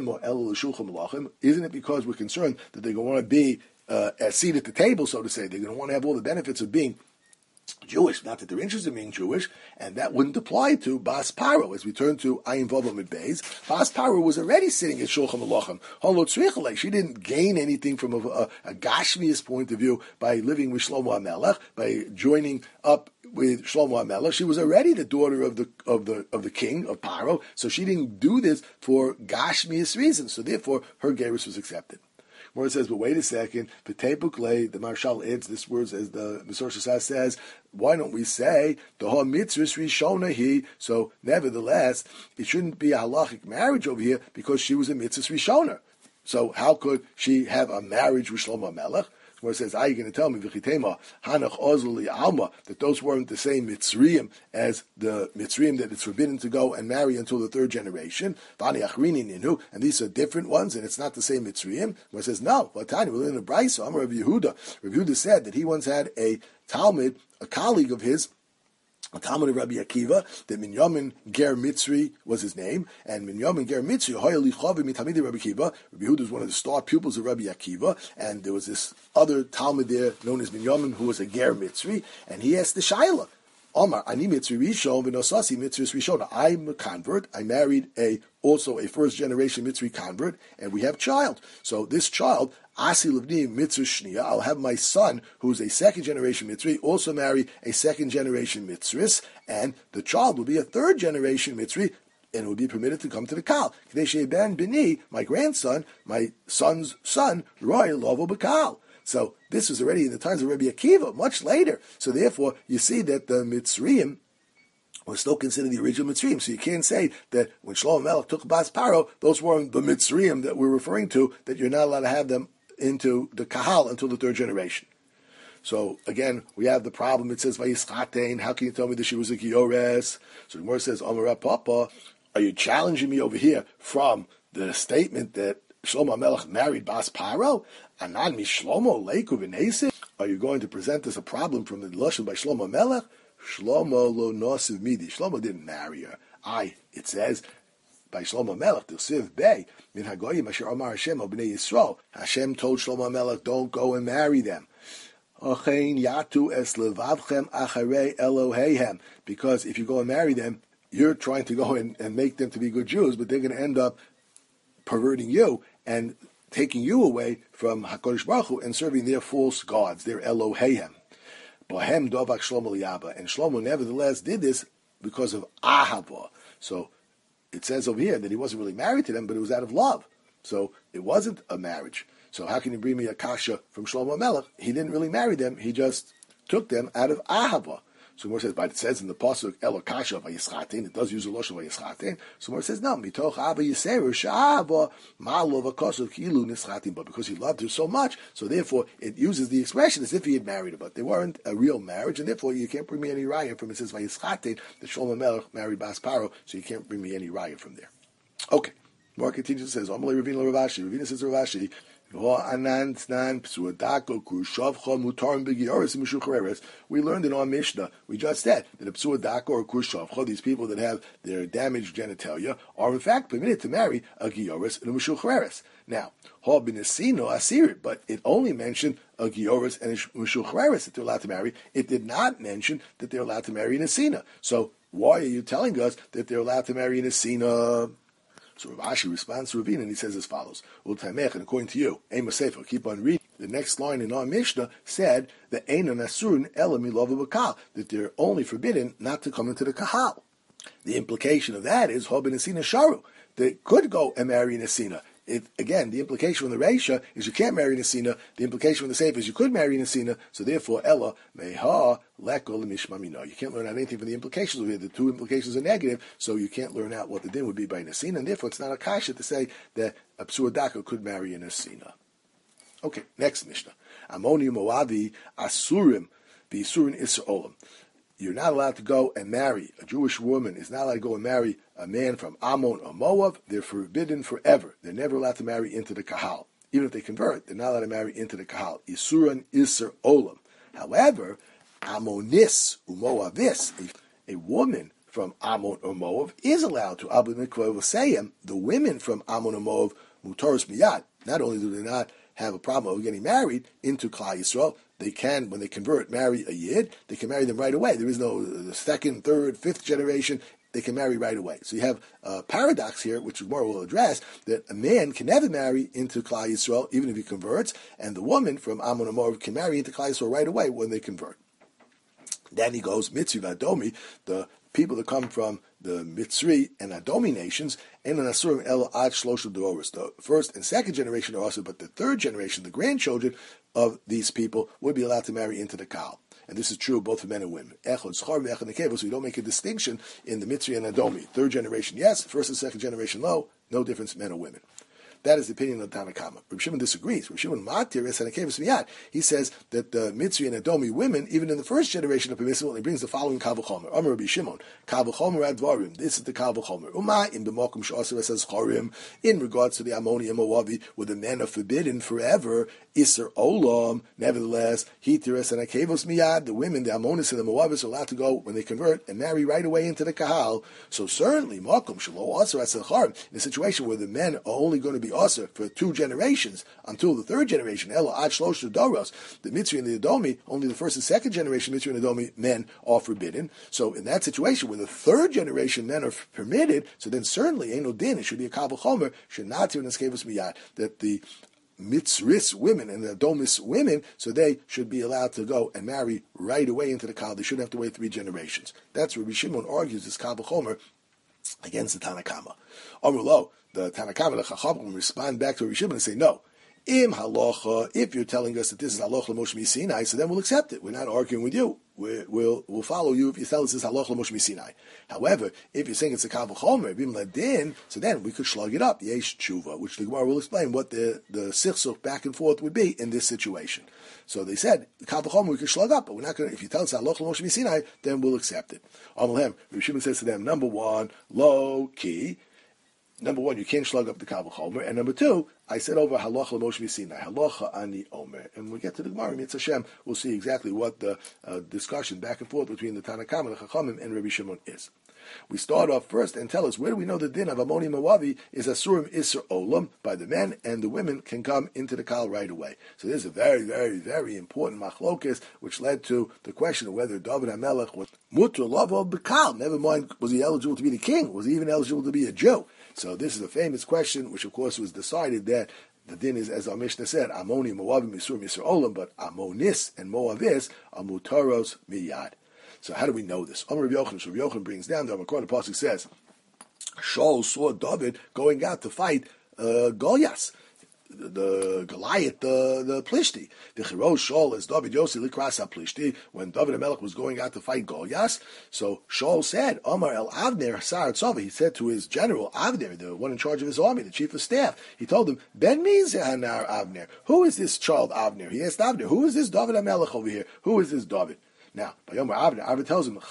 it because we're concerned that they're going to want to be a seat at the table, so to say? They're going to want to have all the benefits of being Jewish, not that they're interested in being Jewish, and that wouldn't apply to Bas Paro. As we turn to Ayin Vav Amud Beis, Bas Paro was already sitting at Shulchan Alochem. She didn't gain anything from a Gashmias point of view by living with Shlomo HaMelech, by joining up with Shlomo HaMelech. She was already the daughter of the king of Paro, so she didn't do this for Gashmias reasons. So therefore, her gerus was accepted. Where it says, but wait a second, the Marshal adds this word as the Mesor Shasas says, why don't we say, the ha mitzvahs rishona he, so nevertheless, it shouldn't be a halachic marriage over here because she was a mitzvahs rishona. So how could she have a marriage with Shlomo HaMelech? Where it says, are you going to tell me, V'chitema, Hanach Ozli Alma, that those weren't the same Mitzrayim as the Mitzrayim that it's forbidden to go and marry until the third generation, Vani Achrini Ninu, and these are different ones, and it's not the same Mitzrayim? Where it says, no, Vatani, we're in a Brisa, Amar Rav Yehuda. Rav Yehuda said that he once had a Talmud, a colleague of his, a Talmud of Rabbi Akiva, that Minyamin Ger Mitzri was his name, and Minyamin Ger Mitzri, Hoyali Chavi Mitamidi Rabbi Akiva. Rabbi Yehuda was one of the star pupils of Rabbi Akiva, and there was this other Talmud there known as Minyamin who was a Ger Mitzri, and he asked the Shaila, Omar, Ani Mitzri Rishon, V'nosasi Mitzri Rishon. I'm a convert. I married also a first generation Mitzri convert, and we have a child. So this child, Asi Livni Mitzri Shniya, I'll have my son, who's a second generation Mitzri, also marry a second generation Mitzris, and the child will be a third generation Mitzri, and will be permitted to come to the Kal. Kadeshe Ben Bini, my grandson, my son's son, Roy Lovo Bakal. So this was already in the times of Rabbi Akiva, much later. So therefore, you see that the Mitzrayim were still considered the original Mitzrayim. So you can't say that when Shlomo Melech took Bas Paro, those weren't the Mitzrayim that we're referring to, that you're not allowed to have them into the Kahal until the third generation. So again, we have the problem. It says Vayischatein. How can you tell me that she was a Giores? So the Gemara says, Amar Papa, are you challenging me over here from the statement that Shlomo Melech married Bas Paro? Anan mi Shlomo leiku v'nesid? Are you going to present as a problem from the Lashon by Shlomo Melech? Shlomo lo nosiv midi. Shlomo didn't marry her. It says by Shlomo Melech, Tilsiv Bey, min hagoyim asher amar Hashem o b'nei Yisrael. Hashem told Shlomo Melech, don't go and marry them. Ochein yatu es levavchem acharei Eloheihem. Because if you go and marry them, you're trying to go and make them to be good Jews, but they're going to end up perverting you and taking you away from HaKadosh Baruch Hu and serving their false gods, their Eloheihem. Bohem dovak Shlomo liyaba. And Shlomo nevertheless did this because of ahava. So it says over here that he wasn't really married to them, but it was out of love. So it wasn't a marriage. So how can you bring me a kasha from Shlomo Melech? He didn't really marry them. He just took them out of ahava. So Gemara says, but it says in the pasuk Elokasha vayischatein, it does use the lashon vayischatein. So Gemara says, no, mitoch ava yiseru sha'ava ma'alo v'kosov kilu nischatein. But because he loved her so much, so therefore it uses the expression as if he had married her. But they weren't a real marriage, and therefore you can't bring me any raya from it says vayischatein that Shlomo Melech married Bas Paro, so you can't bring me any raya from there. Okay, Mark continues and says, Amalei Ravina Ravashi. Ravina says to Ravashi, we learned in our Mishnah, we just said that a psuadaka or kushavcha, these people that have their damaged genitalia, are in fact permitted to marry a gioris and a mishucheres. Now, ha b'nesino asir, but it only mentioned a gioris and a mishucheres that they're allowed to marry. It did not mention that they're allowed to marry an asina. So why are you telling us that they're allowed to marry an asina? So Rav Ashi responds to Ravina and he says as follows: and according to you, Ema Sefer, keep on reading. The next line in our Mishnah said that Eina Nasurun Ela Milova Bakal, that they're only forbidden not to come into the Kahal. The implication of that is Hob and Asina Sharu. They could go and marry an Asina. Again, the implication from the Reisha is you can't marry an Asina. The implication from the Sefer is you could marry an Asina. So therefore, Ella Meha Lekol Mishmamino. You can't learn out anything from the implications of it. The two implications are negative, so you can't learn out what the din would be by an Asina, and therefore it's not a kasha to say that a Psuadaka could marry an Asina. Okay, next Mishnah. Amoni Moavi Asurim V'Isurin Isser Olam. You're not allowed to go and marry, a Jewish woman is not allowed to go and marry a man from Ammon or Moab. They're forbidden forever. They're never allowed to marry into the Kahal. Even if they convert, they're not allowed to marry into the Kahal. Isuran Isser Olam. However, Ammonis Umoavis, a woman from Ammon or Moab is allowed to Abba Mikvah V'Seyem. The women from Ammon or Moab, Mutaros Miyad, not only do they not have a problem of getting married into Klal Yisrael, they can, when they convert, marry a Yid. They can marry them right away. There is no second, third, fifth generation. They can marry right away. So you have a paradox here, which Gemara will address, that a man can never marry into Klal Yisrael, even if he converts, and the woman from Ammon and Moab can marry into Klal Yisrael right away when they convert. Then he goes, Mitzri Vadomi, the people that come from the Mitzri and Adomi nations, and an Asurim El Ad Shlosh Doros. The first and second generation are also, but the third generation, the grandchildren of these people, would be allowed to marry into the Kal. And this is true both for men and women. So we don't make a distinction in the Mitzri and Adomi. Third generation, yes. First and second generation, no difference, men or women. That is the opinion of Tanna Kama. Rabbi Shimon disagrees. Rabbi Shimon Matir es hanekevus miyad. He says that the Mitzri and Adomi women, even in the first generation, are permissible. And he brings the following Kal V'chomer. Amar Rabbi Shimon, Kal V'chomer advarim. This is the Kal V'chomer. Uma in b'mokum she'aser es chorim. In regards to the Ammoni and Moavi, where the men are forbidden forever, Isser Olam. Nevertheless, Hitir es hanekevus miyad. The women, the Ammonis and the Moavis, are allowed to go when they convert and marry right away into the Kahal. So certainly, mokum shelo aser es chorim. In a situation where the men are only going to be also for 2 generations until the third generation, Elo Ad Shlosh Doros, the Mitzri and the Adomi, only the first and second generation Mitzri and Adomi men are forbidden. So in that situation, where the third generation men are permitted, so then certainly Ein Odin, it should be a Kal V'chomer, should not turn Eskevus Miyad, that the Mitzris women and the Adomis women, so they should be allowed to go and marry right away into the Kal. They shouldn't have to wait 3 generations. That's where Rabbi Shimon argues this Kal V'chomer against the Tanna Kama. Amulo, the Tanna Kama, the Chachamim respond back to Rabbi Shimon and say, no, im halacha, if you're telling us that this is halacha l'Moshe Sinai, so then we'll accept it. We're not arguing with you. We'll follow you if you tell us this is halacha l'Moshe Sinai. However, if you're saying it's a Kal V'chomer, bim ladin, so then we could slug it up, yesh tshuva, which the Gemara will explain what the sichsuk back and forth would be in this situation. So they said, Kal V'chomer we could slug up, but we're not going to, if you tell us halacha l'Moshe Sinai, then we'll accept it. Amalhem, Rabbi Shimon says to them, number 1, low key. Number 1, you can't slug up the Kal V'chomer. And number 2, I said over halacha l'Moshe Sinai, halacha ani omer. And when we get to the Gemara, Mitzvah Hashem, we'll see exactly what the discussion back and forth between the Tanna Kama, the Chachamim, and Rabbi Shimon is. We start off first and tell us, where do we know the din of Ammoni Moavi is Asurim Isser Olam, by the men, and the women can come into the Kal right away. So this is a very, very, very important machlokes, which led to the question of whether David HaMelech was mutter lavo b'kal. Never mind, was he eligible to be the king? Was he even eligible to be a Jew? So this is a famous question, which of course was decided that the din is, as our Mishnah said, Ammoni Moavim Isurim Isser Olam, but Ammonis and Moavis are mutaros miyad. So how do we know this? Amar Rabbi Yochanan, so Rabbi Yochanan brings down the Amakor, the Pasuk says, Shaul saw David going out to fight Goliath, the Goliath, the Plishti. The Chiro Shaul is David Yossi Likras Plishti, when David HaMelech was going out to fight Goliath. So Shaul said, Amar El Avner Sar Tzava, he said to his general, Avner, the one in charge of his army, the chief of staff, he told him, Ben Mizahanar Avner, who is this child Avner? He asked Avner, who is this David HaMelech over here? Who is this David? Now, by Yomer Avner tells him,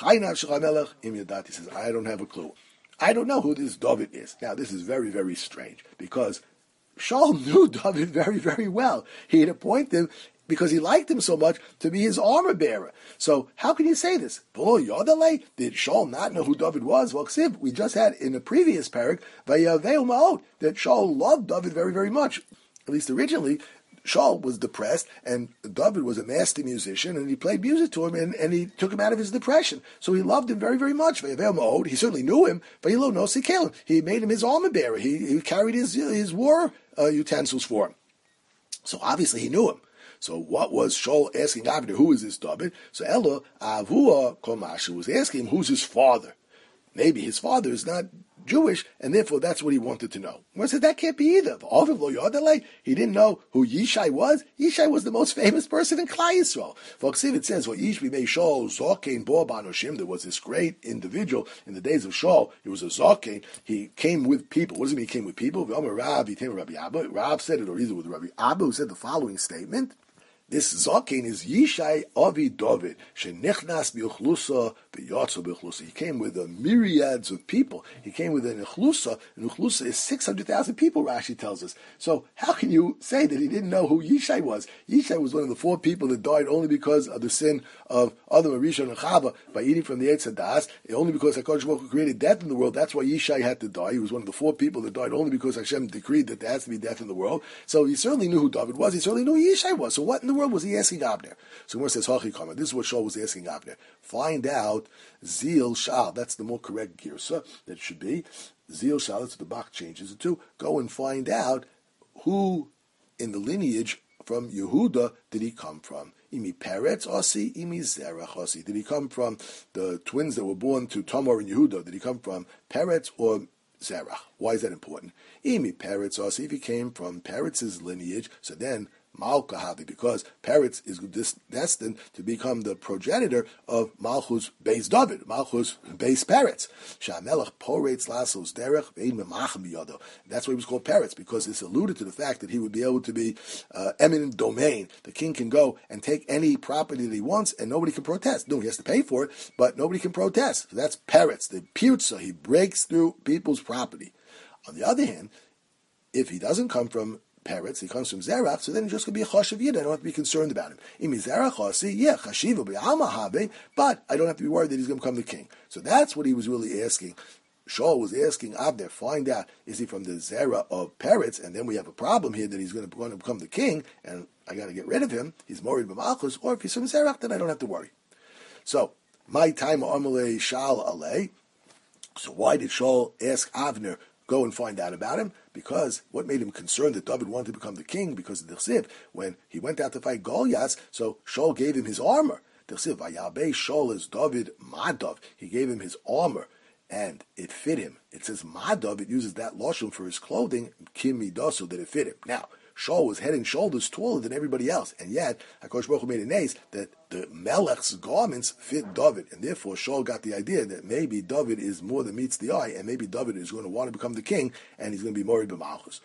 he says, I don't have a clue. I don't know who this David is. Now, this is very, very strange, because Shaul knew David very, very well. He had appointed him, because he liked him so much, to be his armor bearer. So, how can you say this? Did Shaul not know who David was? Well, we just had in the previous parak, that Shaul loved David very, very much. At least originally, Shaul was depressed, and David was a master musician, and he played music to him, and he took him out of his depression. So he loved him very, very much. He certainly knew him, but he made him his armor bearer. He carried his war utensils for him. So obviously he knew him. So what was Shaul asking Avner, who is this David? So Ella Avua Komashu was asking him, who's his father? Maybe his father is not Jewish, and therefore that's what he wanted to know. Well, I said, that can't be either. He didn't know who Yishai was. Yishai was the most famous person in Klal Yisrael. It says, there was this great individual in the days of Shaul. He was a Zaken. He came with people. What does it mean he came with people? Rav said it, or either with Rabbi Abba, who said the following statement. This Zaken is Yishai Avi David, Shenichnas Biuchlusa, Biyatzu Biuchlusa. He came with a myriads of people. He came with an Uchlusa, and Uchlusa is 600,000 people, Rashi tells us. So how can you say that he didn't know who Yishai was? Yishai was one of the 4 people that died only because of the sin of Adam, Rishon, and Chava by eating from the Eitz Hadas, only because HaKadosh Baruch Hu created death in the world. That's why Yishai had to die. He was one of the 4 people that died only because Hashem decreed that there has to be death in the world. So he certainly knew who David was. He certainly knew who Yishai was. So what in the world was he asking Abner? So Gemara says, Hachi Kama. This is what Shaul was asking Abner. Find out Zil Shal. That's the more correct girsa that it should be. Zil Shal, that's what the Bach changes it to. Go and find out who in the lineage from Yehuda did he come from. Imi Peretz Asi, Imi Zerach Asi. Did he come from the twins that were born to Tamar and Yehuda? Did he come from Peretz or Zerach? Why is that important? Imi Peretz Asi, if he came from Peretz's lineage, so then Malkahavi, because Peretz is destined to become the progenitor of Malchus Beis David, Malchus Beis Peretz. Shamelech Poretz Lasos Derech Vein Memachem Yodo. That's why he was called Peretz, because it's alluded to the fact that he would be able to be eminent domain. The king can go and take any property that he wants, and nobody can protest. No, he has to pay for it, but nobody can protest. So that's Peretz, the Pirza. He breaks through people's property. On the other hand, if he doesn't come from Peretz, he comes from Zerach, so then he's just going to be a Choshev Yid. I don't have to be concerned about him. Imi Zerach Chossi, yeah, Chashiva B'Alma Habe, but I don't have to be worried that he's going to become the king. So that's what he was really asking. Shaul was asking Abner, find out, is he from the Zerach of Peretz, and then we have a problem here that he's going to become the king, and I got to get rid of him, he's Morid B'Malchus, or if he's from Zerach, then I don't have to worry. So, my time Amalei Shal Alei. So why did Shaul ask Avner, go and find out about him? Because what made him concerned that David wanted to become the king? Because of the Chsiv, when he went out to fight Goliath, so Shaul gave him his armor. The Chsiv, Vayabe Shaul is David Madav. He gave him his armor, and it fit him. It says Madav, it uses that loshon for his clothing, Kim Midaso, that it fit him. Now, Shaul was head and shoulders taller than everybody else, and yet HaKadosh Baruch Hu made an ace that the Melech's garments fit David, and therefore Shaul got the idea that maybe David is more than meets the eye, and maybe David is going to want to become the king, and he's going to be Morid B'Malchus.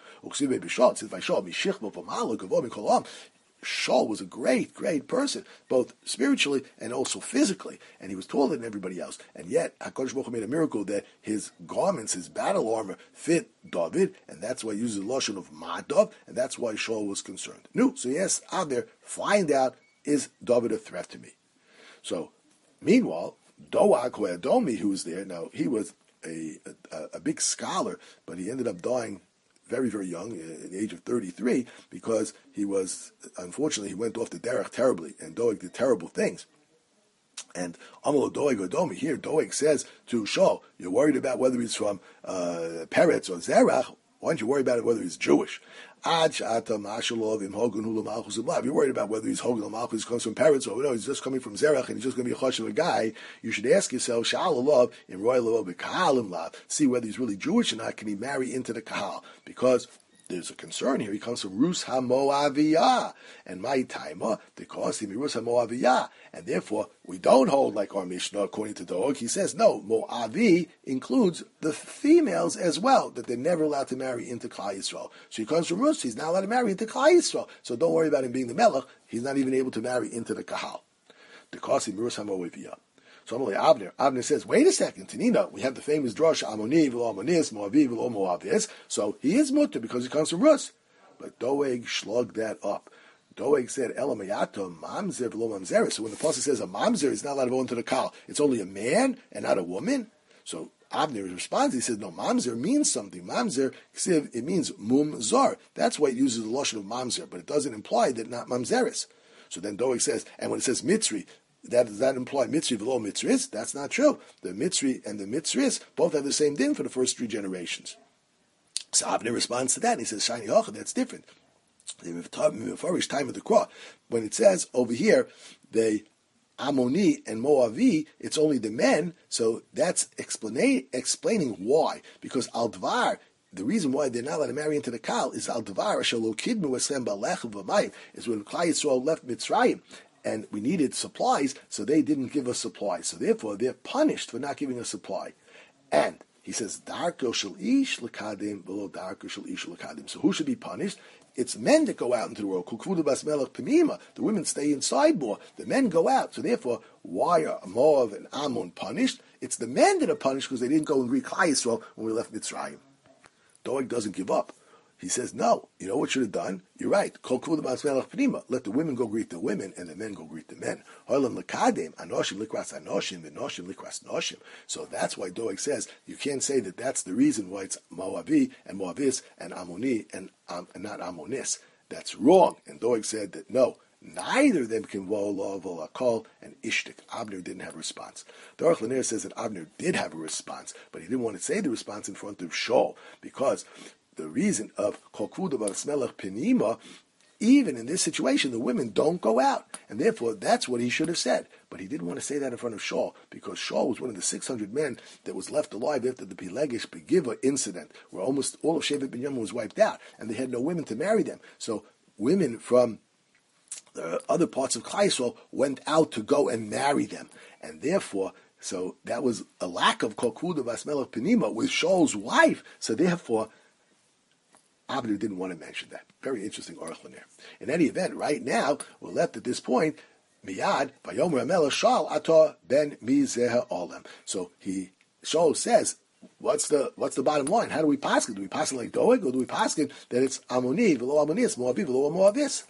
Shaul was a great, great person, both spiritually and also physically, and he was taller than everybody else. And yet, HaKadosh Baruch Hu made a miracle that his garments, his battle armor, fit David, and that's why he uses the loshon of Madav, and that's why Shaul was concerned. No, so he asked Abner, find out, is David a threat to me? So, meanwhile, Doeg Adomi, who was there, now he was a big scholar, but he ended up dying very, very young, at the age of 33, because he was, unfortunately, he went off the derech terribly, and Doeg did terrible things. And Amalo Doeg Adomi, here Doeg says to Shaul, you're worried about whether he's from Peretz or Zerach, why don't you worry about it whether he's Jewish? If you're worried about whether he's Hogan Malchus, he comes from Peretz, or no, he's just coming from Zerach and he's just going to be a Choshev guy, you should ask yourself, see whether he's really Jewish or not. Can he marry into the Kahal? Because there's a concern here. He comes from Rus HaMoaviyah, and my timer, because he Rus HaMoaviyah, and therefore we don't hold like our Mishnah according to Doeg. He says no, Moavi includes the females as well, that they're never allowed to marry into Klal Yisrael. So he comes from Rus, he's not allowed to marry into Klal Yisrael. So don't worry about him being the Melech. He's not even able to marry into the Kahal. Because he Rus HaMoaviyah. So Abner says, wait a second, Tanina, we have the famous drush, Amoni, V'lo Amonis, Moavi, V'lo Moavis, so he is mutter because he comes from Rus. But Doeg slugged that up. Doeg said, Elamayato, Mamzer, V'lo Mamzer. So when the pasuk says a Mamzer is not allowed to go into the Kal, it's only a man and not a woman. So Abner responds, he says, no, Mamzer means something. Mamzer, it means Mum Zar. That's why it uses the lotion of Mamzer, but it doesn't imply that not Mamzeris. So then Doeg says, and when it says Mitzri, does that imply Mitzri v'lo Mitzris? That's not true. The Mitzri and the Mitzris both have the same din for the first 3 generations. So Abner responds to that, and he says, Shiny Hocha, that's different. The Mefarish time of the Krah, when it says over here, the Amoni and Moavi, it's only the men, so that's explaining why. Because Al-Dvar, the reason why they're not allowed to marry into the Kal is Al-Dvar, Shalo Kidmu Esem Balech V'Mayim, is when Klal Yisrael left Mitzrayim, and we needed supplies, so they didn't give us supplies. So therefore, they're punished for not giving us supply. And he says, Darko shel ish lekadim below darko shel ish lekadim. So who should be punished? it's men that go out into the world. The women stay inside more. The men go out. So therefore, why are Moab and Ammon punished? It's the men that are punished because they didn't go and greet Klal Yisrael when we left Mitzrayim. Doeg doesn't give up. He says, no, you know what should have done? You're right. Let the women go greet the women, and the men go greet the men. So that's why Doeg says, you can't say that that's the reason why it's Moavi and Moavis and Ammoni and not Ammonis. That's wrong. And Doeg said that no, neither of them can vol kol and ishtik. Abner didn't have a response. The Aruch LaNer says that Abner did have a response, but he didn't want to say the response in front of Shaul because the reason of kol kvuda b'smelach penima, even in this situation, the women don't go out, and therefore that's what he should have said. But he didn't want to say that in front of Shaul because Shaul was one of the 600 men that was left alive after the Pelegish Begiva incident, where almost all of Shevet Binyamin was wiped out, and they had no women to marry them. So women from the other parts of Klal Yisrael went out to go and marry them, and therefore, so that was a lack of kol kvuda b'smelach penima with Shaul's wife. So therefore, Abner didn't want to mention that. Very interesting article in there. In any event, right now, we're left at this point, Miyad, Vayomer HaMelech Shaul Atah ben Mizeh Olam. So Shaul says, what's the bottom line? How do we pass it? Do we pass it like Doeg, or do we pass it that it's Ammoni, v'lo Ammonis, Moavi, v'lo Moavis?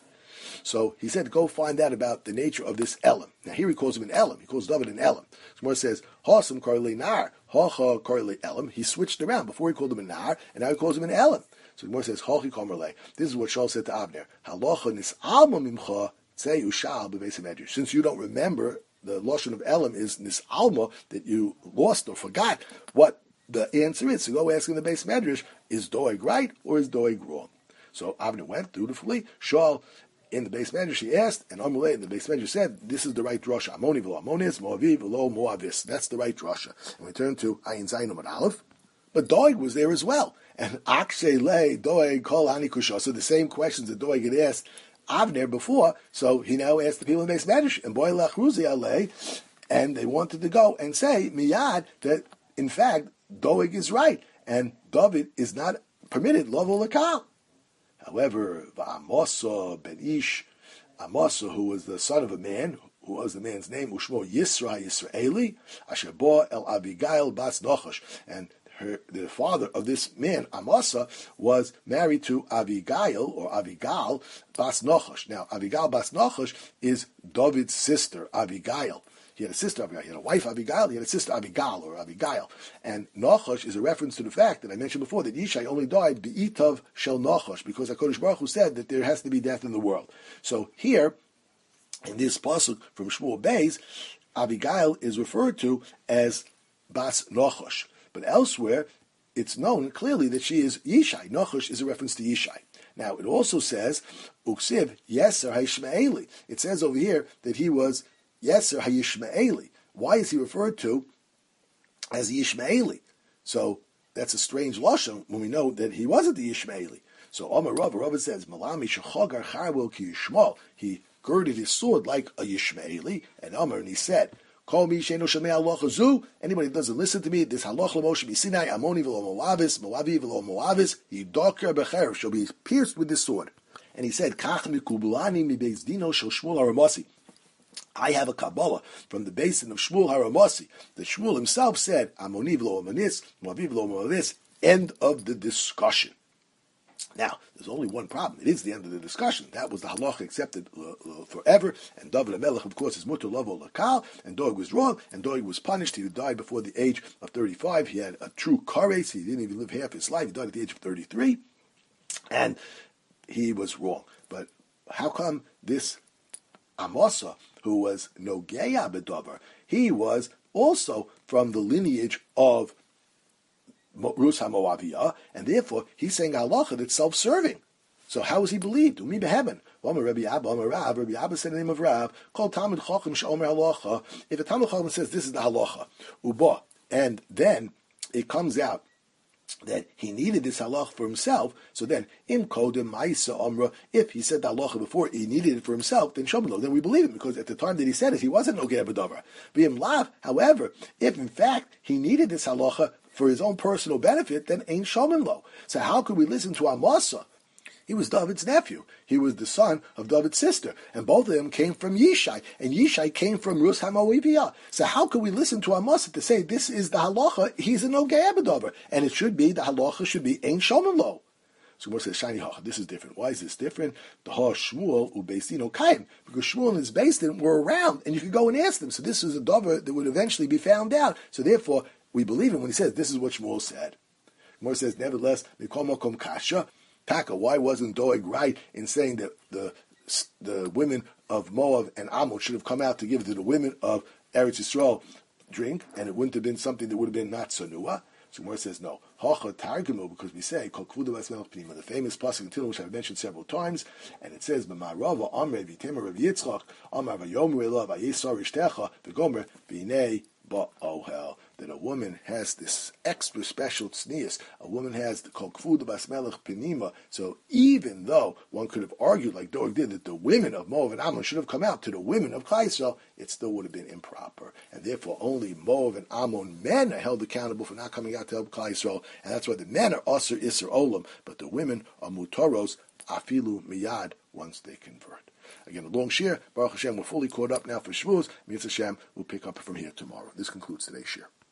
So he said, go find out about the nature of this Elam. Now here he calls him an Elam. He calls David an Elam. So Gemara says, Hosam Karli Nar, Hacha Karli Elam. He switched around. Before he called him a Nar, and now he calls him an Elam. So the Gemara says, Hachi Kamerle. This is what Shaul said to Abner. Halacha nis'alma mimcha tzei ushal b'beis medrash. Since you don't remember, the lashon of Elam is nis'alma, that you lost or forgot what the answer is. So go ask in the beis medrash, is Doeg right or is Doeg wrong? So Abner went dutifully. Shaul, in the beis medrash, he asked, and Amalei in the beis medrash said, this is the right drasha. Ammoni v'lo Ammonis, Moavi v'lo Moavis. That's the right drasha. And we turn to Ayin Zayin Amud Aleph. But Doeg was there as well. And Akshay Le, Doeg, Kol Ani Kusha. So the same questions that Doeg had asked Avner before, so he now asked the people in the Beis Medrash, and Boy Lachruzi Ale, and they wanted to go and say, Miyad, that in fact, Doeg is right, and David is not permitted, Lovo Lakal. However, Amasa ben Ish, Amasa, who was the son of a man, who was the man's name, Ushmo Yisra Yisraeli, Asher Bo El Abigail Bas Nochash, and the father of this man, Amasa, was married to Abigail, or Abigal Bas Nochash. Now, Abigail Bas Nochash is David's sister, Abigail. He had a sister, Abigail. He had a wife, Abigail. He had a sister, Abigail, or Abigail. And Nochash is a reference to the fact that I mentioned before that Yishai only died Be'itav Shel Nochash, because HaKadosh Baruch Hu said that there has to be death in the world. So here, in this pasuk from Shmuel Beis, Abigail is referred to as Bas Nochash. But elsewhere, it's known clearly that she is Yishai. Nochash is a reference to Yishai. Now, it also says, Uksiv Yeser HaYishmaeli. It says over here that he was Yeser HaYishmaeli. Why is he referred to as Yishmaeli? So, that's a strange lashon when we know that he wasn't the Yishmaeli. So, Amar Rava says, Malami Shechogar Charwil Ki Yishmael. He girded his sword like a Yishmaeli, and Amar, and he said, Call me Sheino Shemei Halacha Zu. Anybody that doesn't listen to me, this Halacha Moshe B'Sinai, Ammoni v'lo Moavis, Moavi v'lo Moavis, Yidoker Becher, shall be pierced with this sword. And he said, Kach mikubulani mi beis dino shel Shmuel HaRamasi. I have a Kabbalah from the basin of Shmuel HaRamasi. The Shmuel himself said, Ammoni v'lo Ammonis, Moavi v'lo Moavis. End of the discussion. Now, there's only one problem. It is the end of the discussion. That was the halacha accepted forever. And David HaMelech, of course, is mutter lavo lakal. And Doeg was wrong. And Doeg was punished. He died before the age of 35. He had a true kares. He didn't even live half his life. He died at the age of 33. And he was wrong. But how come this Amasa, who was Nogeya Bedover, he was also from the lineage of Rus HaMoaviyah, and therefore he's saying halacha that's self-serving. So how is he believed? Umi beheaven. Rabbi Abba said in the name of Rav, called Talmud Chacham Sheomer halacha. If a Talmud Chacham says this is the halacha, uba, and then it comes out that he needed this halacha for himself, so then im kodem ma'isa amra, if he said the halacha before he needed it for himself, then shomelo, then we believe him, because at the time that he said it, he wasn't nogeh b'davar. B'im lav, however, if in fact he needed this halacha for his own personal benefit, then ain't shomim lo. So how could we listen to Amasa He was David's nephew. He was the son of David's sister. And both of them came from Yishai. And Yishai came from Rus HaMoaviyah. So how can we listen to Amasa to say this is the halacha, he's an Ogei Abadover? And it should be, the halacha should be, Ein Shomen Lo. So Gemara says, Shani Hacha, this is different. Why is this different? The Ha Shmuel Ubeistino Kaim. Because Shmuel and his Beistin were around, and you could go and ask them. So this is a dover that would eventually be found out. So therefore, we believe him when he says, this is what Shmuel said. Gemara says, nevertheless, Mikol Makom Kasha, Taka, why wasn't Doeg right in saying that the women of Moab and Ammon should have come out to give to the women of Eretz Yisrael drink, and it wouldn't have been something that would have been not Sanua? So Gemara says no. Hacha Targemu, because we say Kol Kvuda Basmelech Pnima, the famous pasuk in Tehillim, which I've mentioned several times, and it says B'Ma'arava Amrei V'Temer Rav Yitzchak Amar Vayomer Elav Vayisar Ishtecha V'Gomer V'Nei Ba'Ohel, that a woman has this extra special tznius. A woman has the Kol Kvuda Basmelech Pnima. So even though one could have argued, like Doeg did, that the women of Moab and Ammon should have come out to the women of Klal Yisrael, it still would have been improper. And therefore only Moab and Ammon men are held accountable for not coming out to help Klal Yisrael. And that's why the men are Asr Isser Olam, but the women are Mutaros Afilu Miyad once they convert. Again, a long shir. Baruch Hashem, we're fully caught up now for Shavuos. Mitzvah Hashem, we'll pick up from here tomorrow. This concludes today's shir.